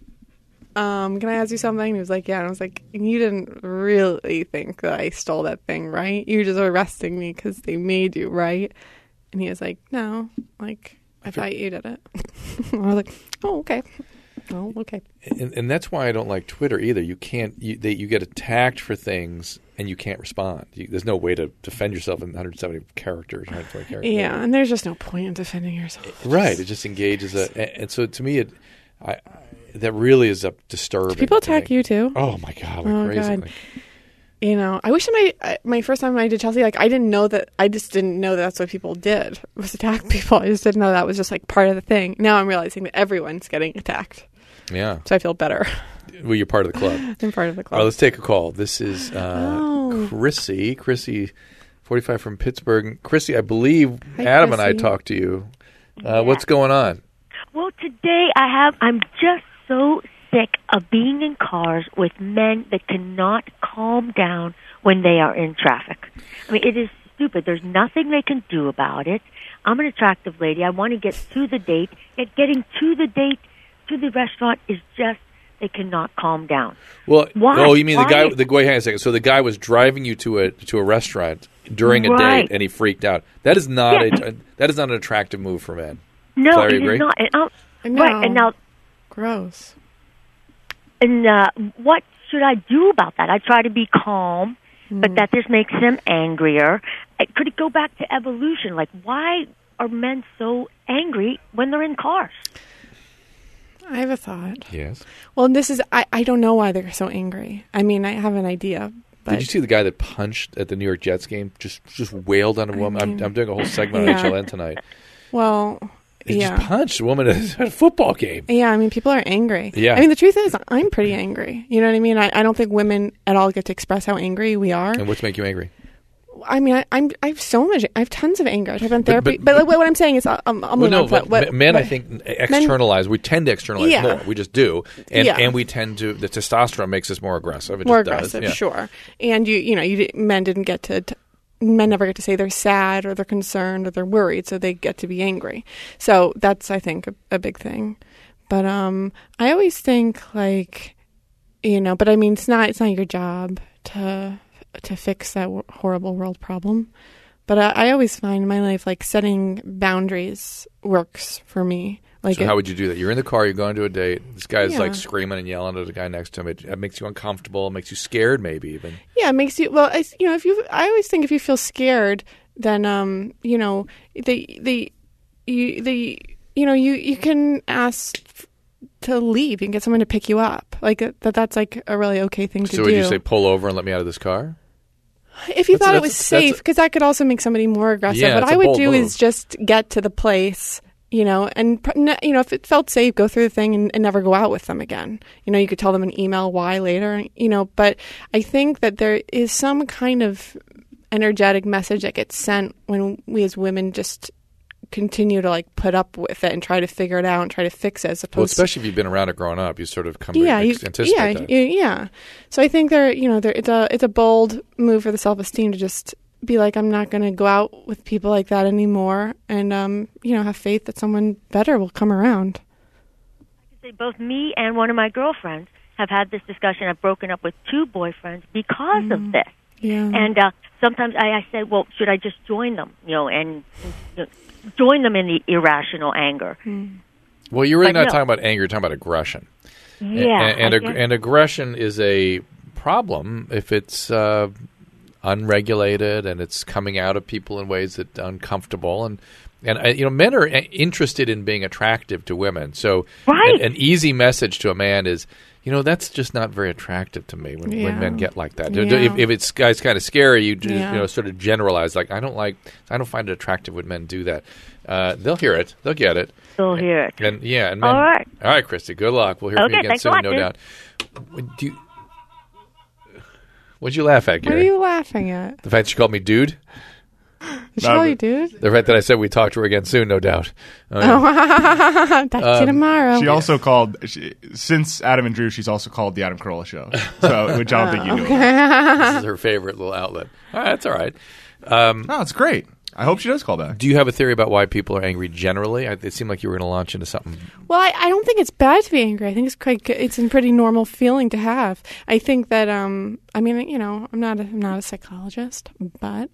can I ask you something? And he was like, yeah. And I was like, you didn't really think that I stole that thing, right? You were just arresting me because they made you, right? And he was like, no, like, I thought you did it. I was like, oh, okay. Oh, okay. And that's why I don't like Twitter either. You can't. You get attacked for things and you can't respond. There's no way to defend yourself in 170 characters. 120 characters. Yeah, and there's just no point in defending yourself. Right. It just engages and so to me, that really is disturbing. Do people attack you too? Oh my God, like crazy. God. I wish my first time I did Chelsea, like I didn't know that. I just didn't know that's what people did, was attack people. I just didn't know that was just like part of the thing. Now I'm realizing that everyone's getting attacked. Yeah. So I feel better. Well, you're part of the club. I'm part of the club. All right, let's take a call. This is Chrissy. Chrissy, 45 from Pittsburgh. Chrissy, I believe Hi, Adam Chrissy. and I talked to you. What's going on? Well, today I'm just so sick of being in cars with men that cannot calm down when they are in traffic. I mean, it is stupid. There's nothing they can do about it. I'm an attractive lady. I want to get to the date. Yet getting to the date, to the restaurant, is just, they cannot calm down. Well, why? Oh, you mean the guy? Wait, hang on a second. So the guy was driving you to a restaurant during a date, and he freaked out. That is not that is not an attractive move for men. No, Claire, it is not. And right, and now, gross. And what should I do about that? I try to be calm, but that just makes them angrier. Could it go back to evolution? Like, why are men so angry when they're in cars? I have a thought. Yes. Well, this is, I don't know why they're so angry. I mean, I have an idea. But did you see the guy that punched at the New York Jets game? Just wailed on a woman. I'm doing a whole segment on HLN tonight. Well, he just punched a woman at a football game. Yeah, I mean, people are angry. Yeah. I mean, the truth is, I'm pretty angry. You know what I mean? I don't think women at all get to express how angry we are. And what's make you angry? I mean, I have so much. I have tons of anger. I've been therapy, but what I'm saying is, men I think externalize. We tend to externalize more. We just do, and we tend to. The testosterone makes us more aggressive. More aggressive, sure. And men didn't get to. Men never get to say they're sad or they're concerned or they're worried, so they get to be angry. So that's, I think, a big thing. But I always think but I mean, it's not your job to fix that horrible world problem. But I always find in my life, like, setting boundaries works for me. Like, so how would you do that? You're in the car, you're going to a date. This guy's like screaming and yelling at the guy next to him. It makes you uncomfortable. It makes you scared, maybe even. Yeah, it makes you. Well, I always think if you feel scared, then you can ask to leave. You can get someone to pick you up. Like that's like a really okay thing to do. So would you say pull over and let me out of this car? If you thought it was safe, because that could also make somebody more aggressive. Yeah, what I would do is just get to the place, and if it felt safe, go through the thing and never go out with them again. You could tell them an email why later, but I think that there is some kind of energetic message that gets sent when we as women just continue to like put up with it and try to figure it out and try to fix it, as opposed especially if you've been around it growing up, you sort of come to anticipate that. Yeah. So I think it's a bold move for the self-esteem to just be like, I'm not going to go out with people like that anymore, and have faith that someone better will come around. I can say both me and one of my girlfriends have had this discussion. I've broken up with 2 boyfriends because of this. Yeah. And sometimes I said, well, should I just join them, and join them in the irrational anger? Well, you're really not talking about anger. You're talking about aggression. Yeah. And aggression is a problem if it's unregulated and it's coming out of people in ways that are uncomfortable. And men are interested in being attractive to women. So an easy message to a man is, that's just not very attractive to me when men get like that. Yeah. If it's guys kind of scary, you just, sort of generalize, like, I don't find it attractive when men do that. They'll hear it. They'll get it. They'll hear it. And men, all right, Christy, good luck. We'll hear from you again soon, no doubt. What'd you laugh at, Gary? What are you laughing at? The fact that she called me dude? Did she call you dude? The fact that I said we'd talk to her again soon, no doubt. Talk to you tomorrow. She also called, since Adam and Drew, she's also called The Adam Carolla Show. So, which I don't think you knew about. This is her favorite little outlet. All right, that's all right. No, it's great. I hope she does call back. Do you have a theory about why people are angry generally? It seemed like you were going to launch into something. Well, I don't think it's bad to be angry. I think it's a pretty normal feeling to have. I think that I'm not a psychologist, but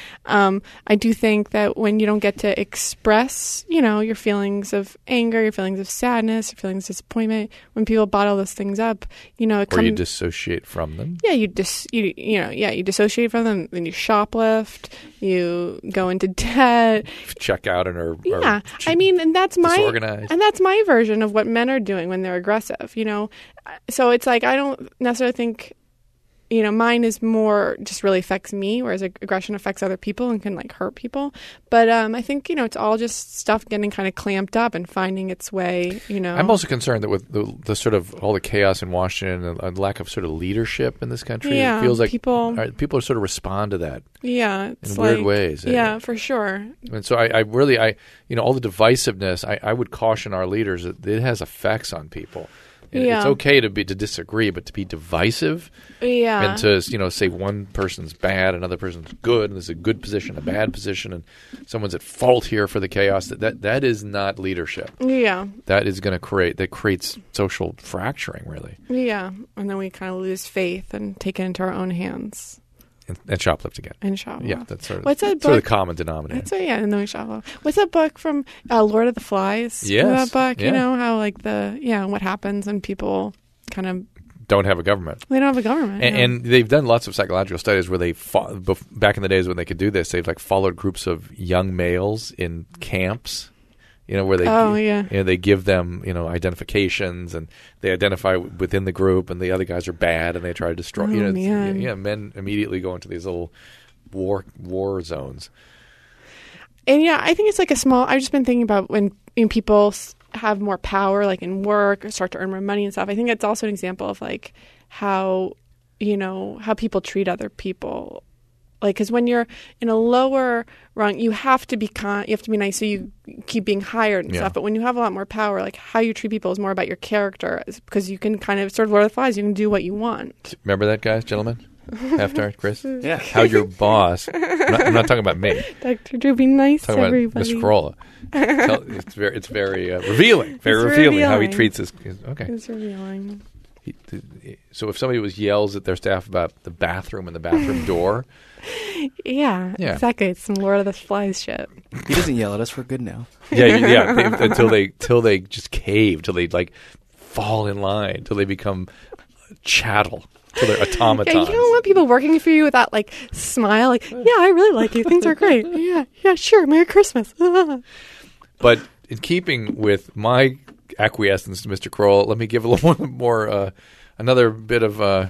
I do think that when you don't get to express, your feelings of anger, your feelings of sadness, your feelings of disappointment, when people bottle those things up, or you dissociate from them. Yeah, you dissociate from them. Then you shoplift. You go into debt. Check out and are and that's disorganized. And that's my version of what men are doing when they're aggressive. So it's like I don't necessarily think. Mine is more just really affects me, whereas aggression affects other people and can like hurt people. But I think, it's all just stuff getting kind of clamped up and finding its way, I'm also concerned that with the sort of all the chaos in Washington and lack of sort of leadership in this country, it feels like people sort of respond to that in weird ways. Yeah, for sure. And so I really, all the divisiveness, I would caution our leaders that it has effects on people. It's okay to disagree, but to be divisive and to say one person's bad, another person's good, and there's a good position, a bad position, and someone's at fault here for the chaos. That is not leadership. Yeah, that is going to creates social fracturing, really. Yeah, and then we kind of lose faith and take it into our own hands. And shoplift again. And shoplift. Yeah, that's sort of, What's that book? Sort of the common denominator. And then we shoplift. What's that book from Lord of the Flies? Yes. That book, yeah. How like what happens when people kind of don't have a government. They don't have a government. And they've done lots of psychological studies where back in the days when they could do this, they've like followed groups of young males in camps. Where they they give them identifications and they identify within the group and the other guys are bad and they try to destroy. Men immediately go into these little war zones. And I think it's like I've just been thinking about when people have more power, like in work, or start to earn more money and stuff. I think it's also an example of like how people treat other people. Like, because when you're in a lower rung, you have to be you have to be nice, so you keep being hired and stuff. But when you have a lot more power, like how you treat people is more about your character, because you can kind of sort of Lord of the Flies. You can do what you want. Remember that, guys, gentlemen? After Chris, yeah. How your boss? I'm not talking about me. Dr. Drew, be nice to everybody. Mr. Carolla. It's very revealing. Very revealing how he treats his. Okay. It's revealing. So if somebody yells at their staff about the bathroom and the bathroom door. Yeah, exactly. It's some Lord of the Flies shit. He doesn't yell at us. We're good now. Until they just cave, till they like fall in line, till they become chattel, till they're automatons. Yeah, you don't want people working for you with that like smile, like, yeah, I really like you. Things are great. Yeah, sure. Merry Christmas. But in keeping with my acquiescence to Mr. Kroll, let me give a little more, another bit of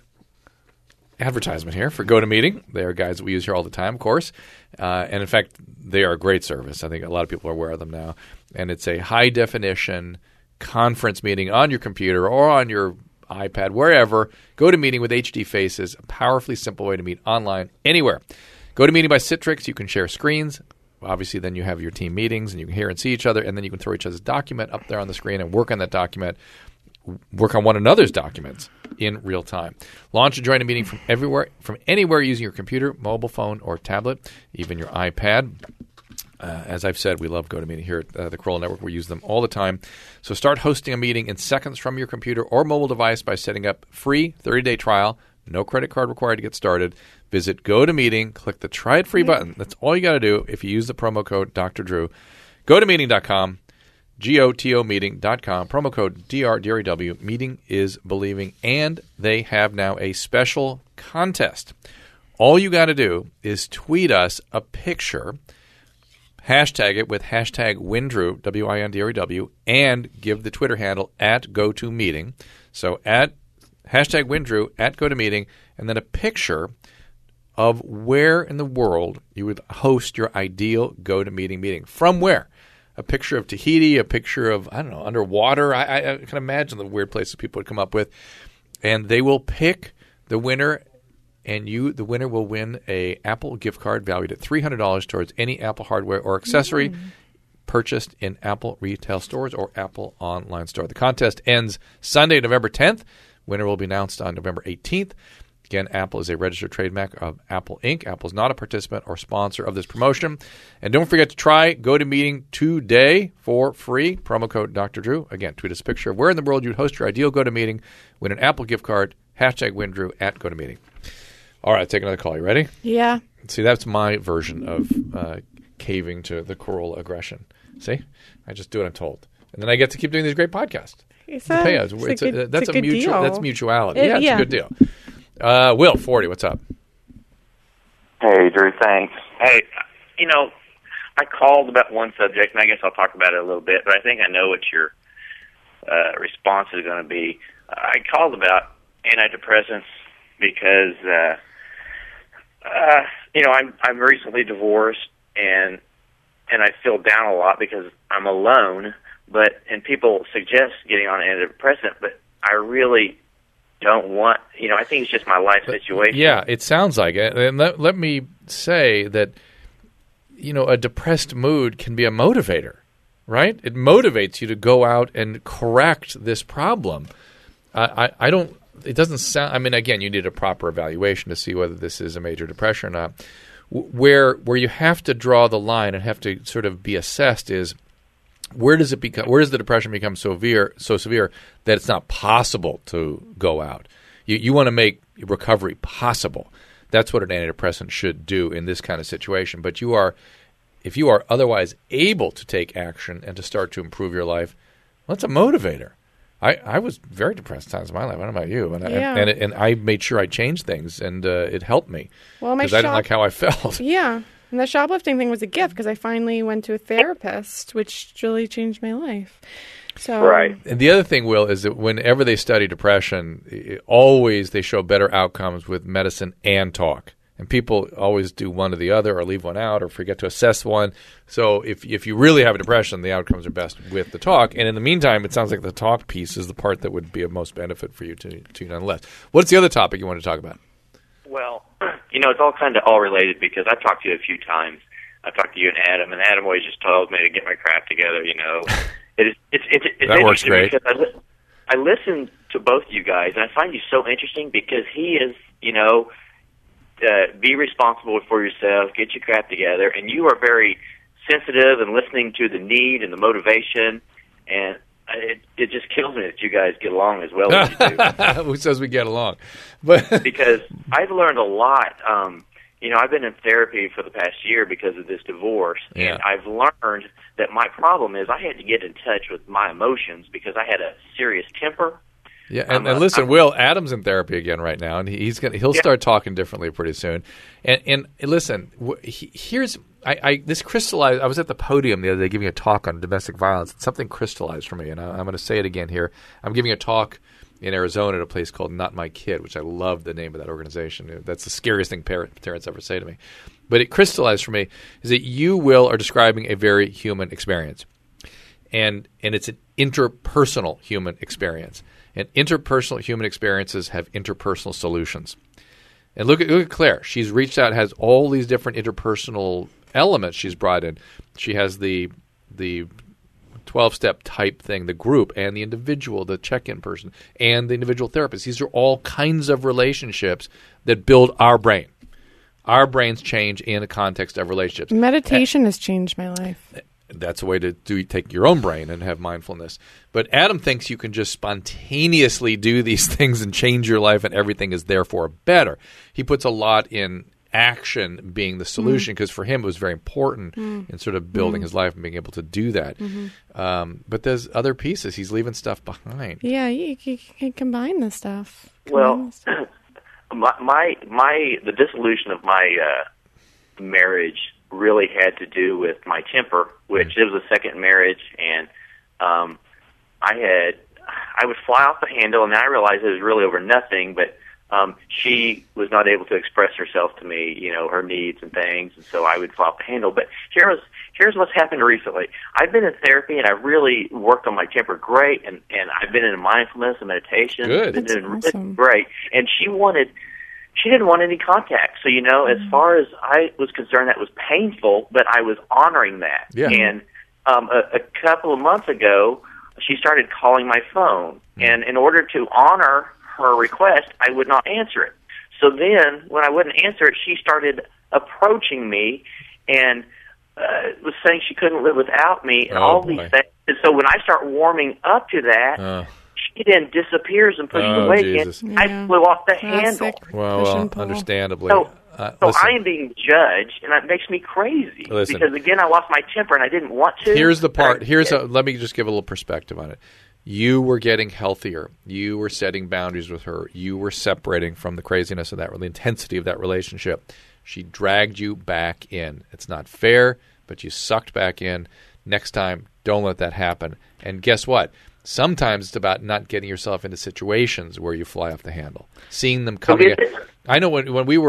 advertisement here for GoToMeeting. They are guys that we use here all the time, of course. And in fact, they are a great service. I think a lot of people are aware of them now. And it's a high-definition conference meeting on your computer or on your iPad, wherever. GoToMeeting with HD Faces, a powerfully simple way to meet online anywhere. GoToMeeting by Citrix, you can share screens. Obviously, then you have your team meetings, and you can hear and see each other, and then you can throw each other's document up there on the screen and work on that document, work on one another's documents in real time. Launch and join a meeting from anywhere using your computer, mobile phone, or tablet, even your iPad. As I've said, we love GoToMeeting here at the Corolla Network. We use them all the time. So start hosting a meeting in seconds from your computer or mobile device by setting up free 30-day trial. No credit card required to get started. Visit GoToMeeting. Click the Try It Free button. That's all you got to do if you use the promo code Dr. Drew. GoToMeeting.com. GoToMeeting.com. Promo code DRDREW. Meeting is believing. And they have now a special contest. All you got to do is tweet us a picture, hashtag it with hashtag WinDrew, WINDREW, and give the Twitter handle at GoToMeeting. So at hashtag WinDrew, at GoToMeeting, and then a picture of where in the world you would host your ideal GoToMeeting meeting. From where? A picture of Tahiti, a picture of, I don't know, underwater. I can imagine the weird places people would come up with. And they will pick the winner, and the winner will win a Apple gift card valued at $300 towards any Apple hardware or accessory purchased in Apple retail stores or Apple online store. The contest ends Sunday, November 10th. Winner will be announced on November 18th. Again, Apple is a registered trademark of Apple Inc. Apple is not a participant or sponsor of this promotion. And don't forget to try GoToMeeting today for free. Promo code Dr. Drew. Again, tweet us a picture of where in the world you'd host your ideal GoToMeeting. Win an Apple gift card. Hashtag WinDrew at GoToMeeting. All right, take another call. You ready? Yeah. See, that's my version of caving to the Corolla aggression. See? I just do what I'm told. And then I get to keep doing these great podcasts. That's a mutual. Deal. That's mutuality. It's a good deal. Will, 40, what's up? Hey, Drew, thanks. Hey, I called about one subject, and I guess I'll talk about it a little bit, but I think I know what your response is going to be. I called about antidepressants because, I'm recently divorced, and I feel down a lot because I'm alone, and people suggest getting on an antidepressant, but I really don't want, I think it's just my life situation. Yeah, it sounds like it. And let me say that, a depressed mood can be a motivator, right? It motivates you to go out and correct this problem. It doesn't sound, again, you need a proper evaluation to see whether this is a major depression or not. Where you have to draw the line and have to sort of be assessed is, where does the depression become so severe that it's not possible to go out? You want to make recovery possible. That's what an antidepressant should do in this kind of situation. But if you are otherwise able to take action and to start to improve your life, well, that's a motivator. I was very depressed at times in my life. I don't know about you. And I made sure I changed things, and it helped me because I didn't like how I felt. Yeah. And the shoplifting thing was a gift because I finally went to a therapist, which really changed my life. So, right. And the other thing, Will, is that whenever they study depression, always they show better outcomes with medicine and talk. And people always do one or the other or leave one out or forget to assess one. So if you really have a depression, the outcomes are best with the talk. And in the meantime, it sounds like the talk piece is the part that would be of most benefit for you to nonetheless. What's the other topic you want to talk about? Well, it's all related because I've talked to you a few times. I've talked to you and Adam always just told me to get my crap together, It's that works great. Because I listen to both you guys, and I find you so interesting because he is, be responsible for yourself, get your crap together, and you are very sensitive and listening to the need and the motivation, and it just kills me that you guys get along as well as you do. Who says we get along? But because I've learned a lot. I've been in therapy for the past year because of this divorce, and I've learned that my problem is I had to get in touch with my emotions because I had a serious temper, Yeah, and listen, Will, Adam's in therapy again right now, and he'll start talking differently pretty soon. And listen, here's this crystallized. I was at the podium the other day giving a talk on domestic violence. Something crystallized for me, and I'm going to say it again here. I'm giving a talk in Arizona at a place called Not My Kid, which I love the name of that organization. That's the scariest thing parents ever say to me. But it crystallized for me is that you, Will, are describing a very human experience. And it's an interpersonal human experience. And interpersonal human experiences have interpersonal solutions. And look at Claire. She's reached out, has all these different interpersonal elements she's brought in. She has the 12-step type thing, the group, and the individual, the check-in person, and the individual therapist. These are all kinds of relationships that build our brain. Our brains change in the context of relationships. Meditation has changed my life. That's a way to take your own brain and have mindfulness. But Adam thinks you can just spontaneously do these things and change your life and everything is therefore better. He puts a lot in action being the solution because for him it was very important in sort of building his life and being able to do that. But there's other pieces. He's leaving stuff behind. Yeah, you can combine this stuff. The dissolution of my marriage really had to do with my temper, which it was a second marriage, and I would fly off the handle, and I realized it was really over nothing, but she was not able to express herself to me, her needs and things, and so I would fly off the handle. But here's what's happened recently. I've been in therapy, and I've really worked on my temper great, and I've been in mindfulness and meditation. Good. Been doing really great. And she didn't want any contact. So, as far as I was concerned, that was painful, but I was honoring that. Yeah. And a couple of months ago, she started calling my phone. And in order to honor her request, I would not answer it. So then, when I wouldn't answer it, she started approaching me and was saying she couldn't live without me and all these things. And so when I start warming up to that, she then disappears and pushes away Jesus. again. I flew off the handle. Well, understandably. So I am being judged, and that makes me crazy. Listen. Because, again, I lost my temper, and I didn't want to. Here's the part. Let me just give a little perspective on it. You were getting healthier. You were setting boundaries with her. You were separating from the craziness of that, the intensity of that relationship. She dragged you back in. It's not fair, but you sucked back in. Next time, don't let that happen. And guess what? Sometimes it's about not getting yourself into situations where you fly off the handle, seeing them coming in. I know when we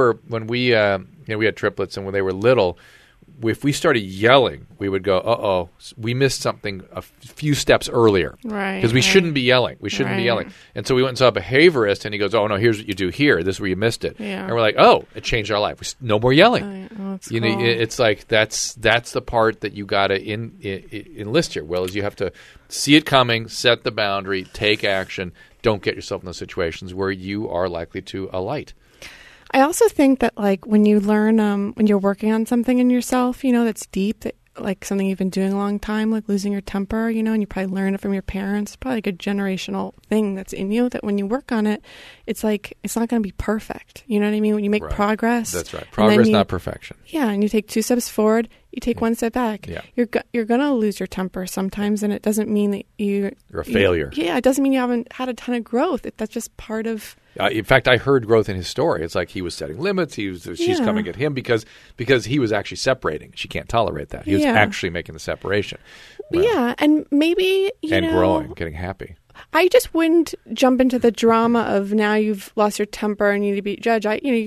had triplets and when they were little, if we started yelling, we would go, uh-oh, we missed something a few steps earlier. Right. Because we shouldn't be yelling. We shouldn't be yelling. And so we went and saw a behaviorist, and he goes, oh, no, here's what you do here. This is where you missed it. Yeah. And we're like, oh, it changed our life. No more yelling. That's cool. It's like that's the part that you got to enlist here, Will, is you have to see it coming, set the boundary, take action. Don't get yourself in those situations where you are likely to alight. I also think that, when you learn, when you're working on something in yourself, that's deep, that, something you've been doing a long time, like losing your temper, and you probably learn it from your parents. It's probably a generational thing that's in you that when you work on it, it's it's not going to be perfect. You know what I mean? When you make progress. That's right. Progress, not perfection. Yeah, and you take 2 steps forward, you take 1 step back. Yeah. You're going to lose your temper sometimes, and it doesn't mean that you're a failure. It doesn't mean you haven't had a ton of growth. That's just part of... in fact, I heard growth in his story. It's like he was setting limits. She's coming at him because he was actually separating. She can't tolerate that. He was actually making the separation. Well, and maybe growing, getting happy. I just wouldn't jump into the drama of now you've lost your temper and you need to be judged.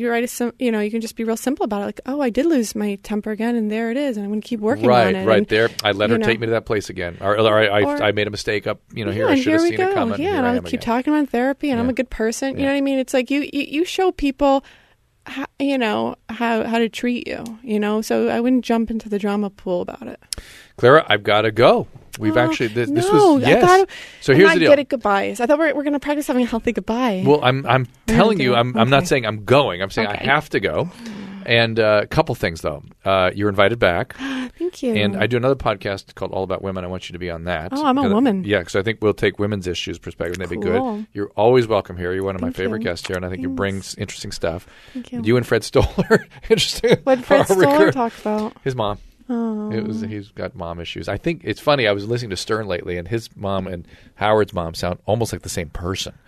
You can just be real simple about it. Like, oh, I did lose my temper again, and there it is, and I'm going to keep working on it. Right there. I let her take me to that place again, or I made a mistake up. Here, I should have seen it coming. Yeah, and I'll keep talking about therapy, and I'm a good person. You know what I mean? It's like you show people how to treat you. So I wouldn't jump into the drama pool about it. Clara, I've got to go. We've actually this was yes. So here's the deal. Good at goodbyes. I thought we're going to practice having a healthy goodbye. Well, I'm telling you, I'm not saying I'm going. I'm saying I have to go. And a couple things though. You're invited back. Thank you. And I do another podcast called All About Women. I want you to be on that. Oh, I'm a woman. Because I think we'll take women's issues perspective. That'd be good. You're always welcome here. You're one of my favorite guests here, and I think you bring interesting stuff. Thank you. You and Fred Stoller. Interesting. What did Fred Stoller talk about? His mom. Oh. He's got mom issues. I think it's funny. I was listening to Stern lately, and his mom and Howard's mom sound almost like the same person.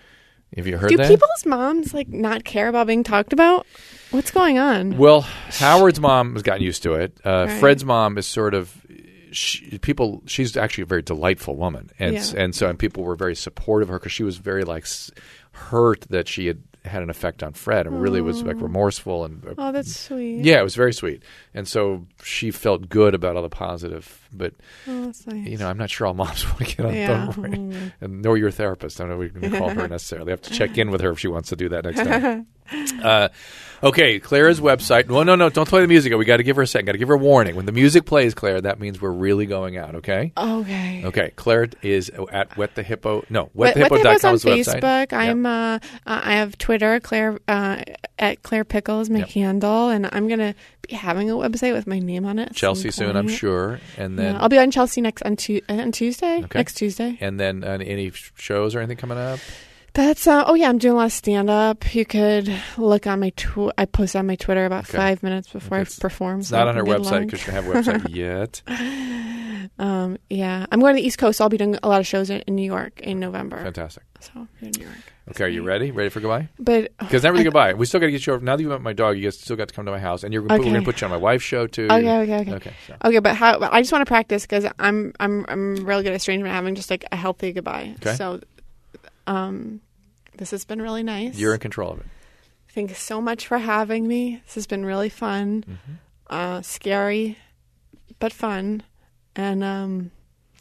Have you heard that? Do people's moms not care about being talked about? What's going on? Well, Howard's mom has gotten used to it. Right. Fred's mom is sort of she's actually a very delightful woman, and people were very supportive of her because she was very hurt that she had an effect on Fred and really was remorseful and that's sweet. Yeah, it was very sweet, and so she felt good about all the positive. But that's nice. I'm not sure all moms want to get on the phone, and nor your therapist. I don't know if we can call her necessarily. I have to check in with her if she wants to do that next time. Okay, Clara's website. No, don't play the music. We got to give her a second. Got to give her a warning. When the music plays, Clara, that means we're really going out. Okay. Okay. Okay. Claire is at Wet the Hippo. No, WetTheHippo.com's website. Facebook. I'm. I have Twitter. Claire at Claire Pickle is my handle, and I'm gonna be having a website with my name on it. Chelsea soon, I'm sure, and then I'll be on Chelsea on Tuesday. Okay. Next Tuesday. And then any shows or anything coming up? That's I'm doing a lot of stand up. You could look on my I post on my Twitter about 5 minutes before I perform. It's not on her website because she doesn't have a website yet. Yeah, I'm going to the East Coast. I'll be doing a lot of shows in New York in November. Fantastic. So in New York. Okay, are you ready? Ready for goodbye? But because not really goodbye. We still got to get you over. Now that you met my dog, you guys still got to come to my house, and we're going to put you on my wife's show too. Okay. But I just want to practice because I'm really good at estrangement, having just a healthy goodbye. Okay. So, this has been really nice. You're in control of it. Thank you so much for having me. This has been really fun, scary, but fun, and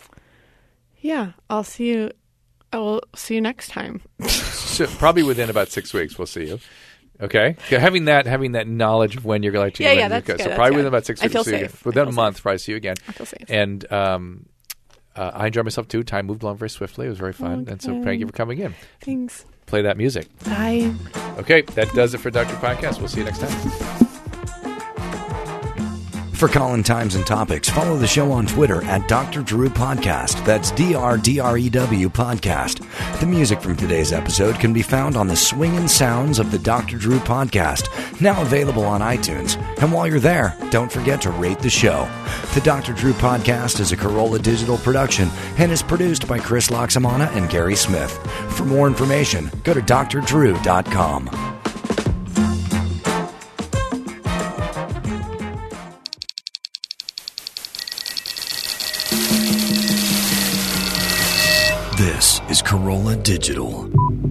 I'll see you. I will see you next time. So probably within about 6 weeks, we'll see you. Okay, having that knowledge of when you're going to that's good. So probably within about 6 weeks, I feel safe. Within a month, probably see you again. I feel safe. And I enjoyed myself too. Time moved along very swiftly. It was very fun, and so thank you for coming in. Thanks. Play that music. Bye. Okay, that does it for Dr. Podcast. We'll see you next time. For call-in times and topics, follow the show on Twitter at Dr. Drew Podcast. That's DRDREW Podcast. The music from today's episode can be found on the Swingin' Sounds of the Dr. Drew Podcast, now available on iTunes. And while you're there, don't forget to rate the show. The Dr. Drew Podcast is a Corolla Digital production and is produced by Chris Loxamana and Gary Smith. For more information, go to drdrew.com. This is Corolla Digital.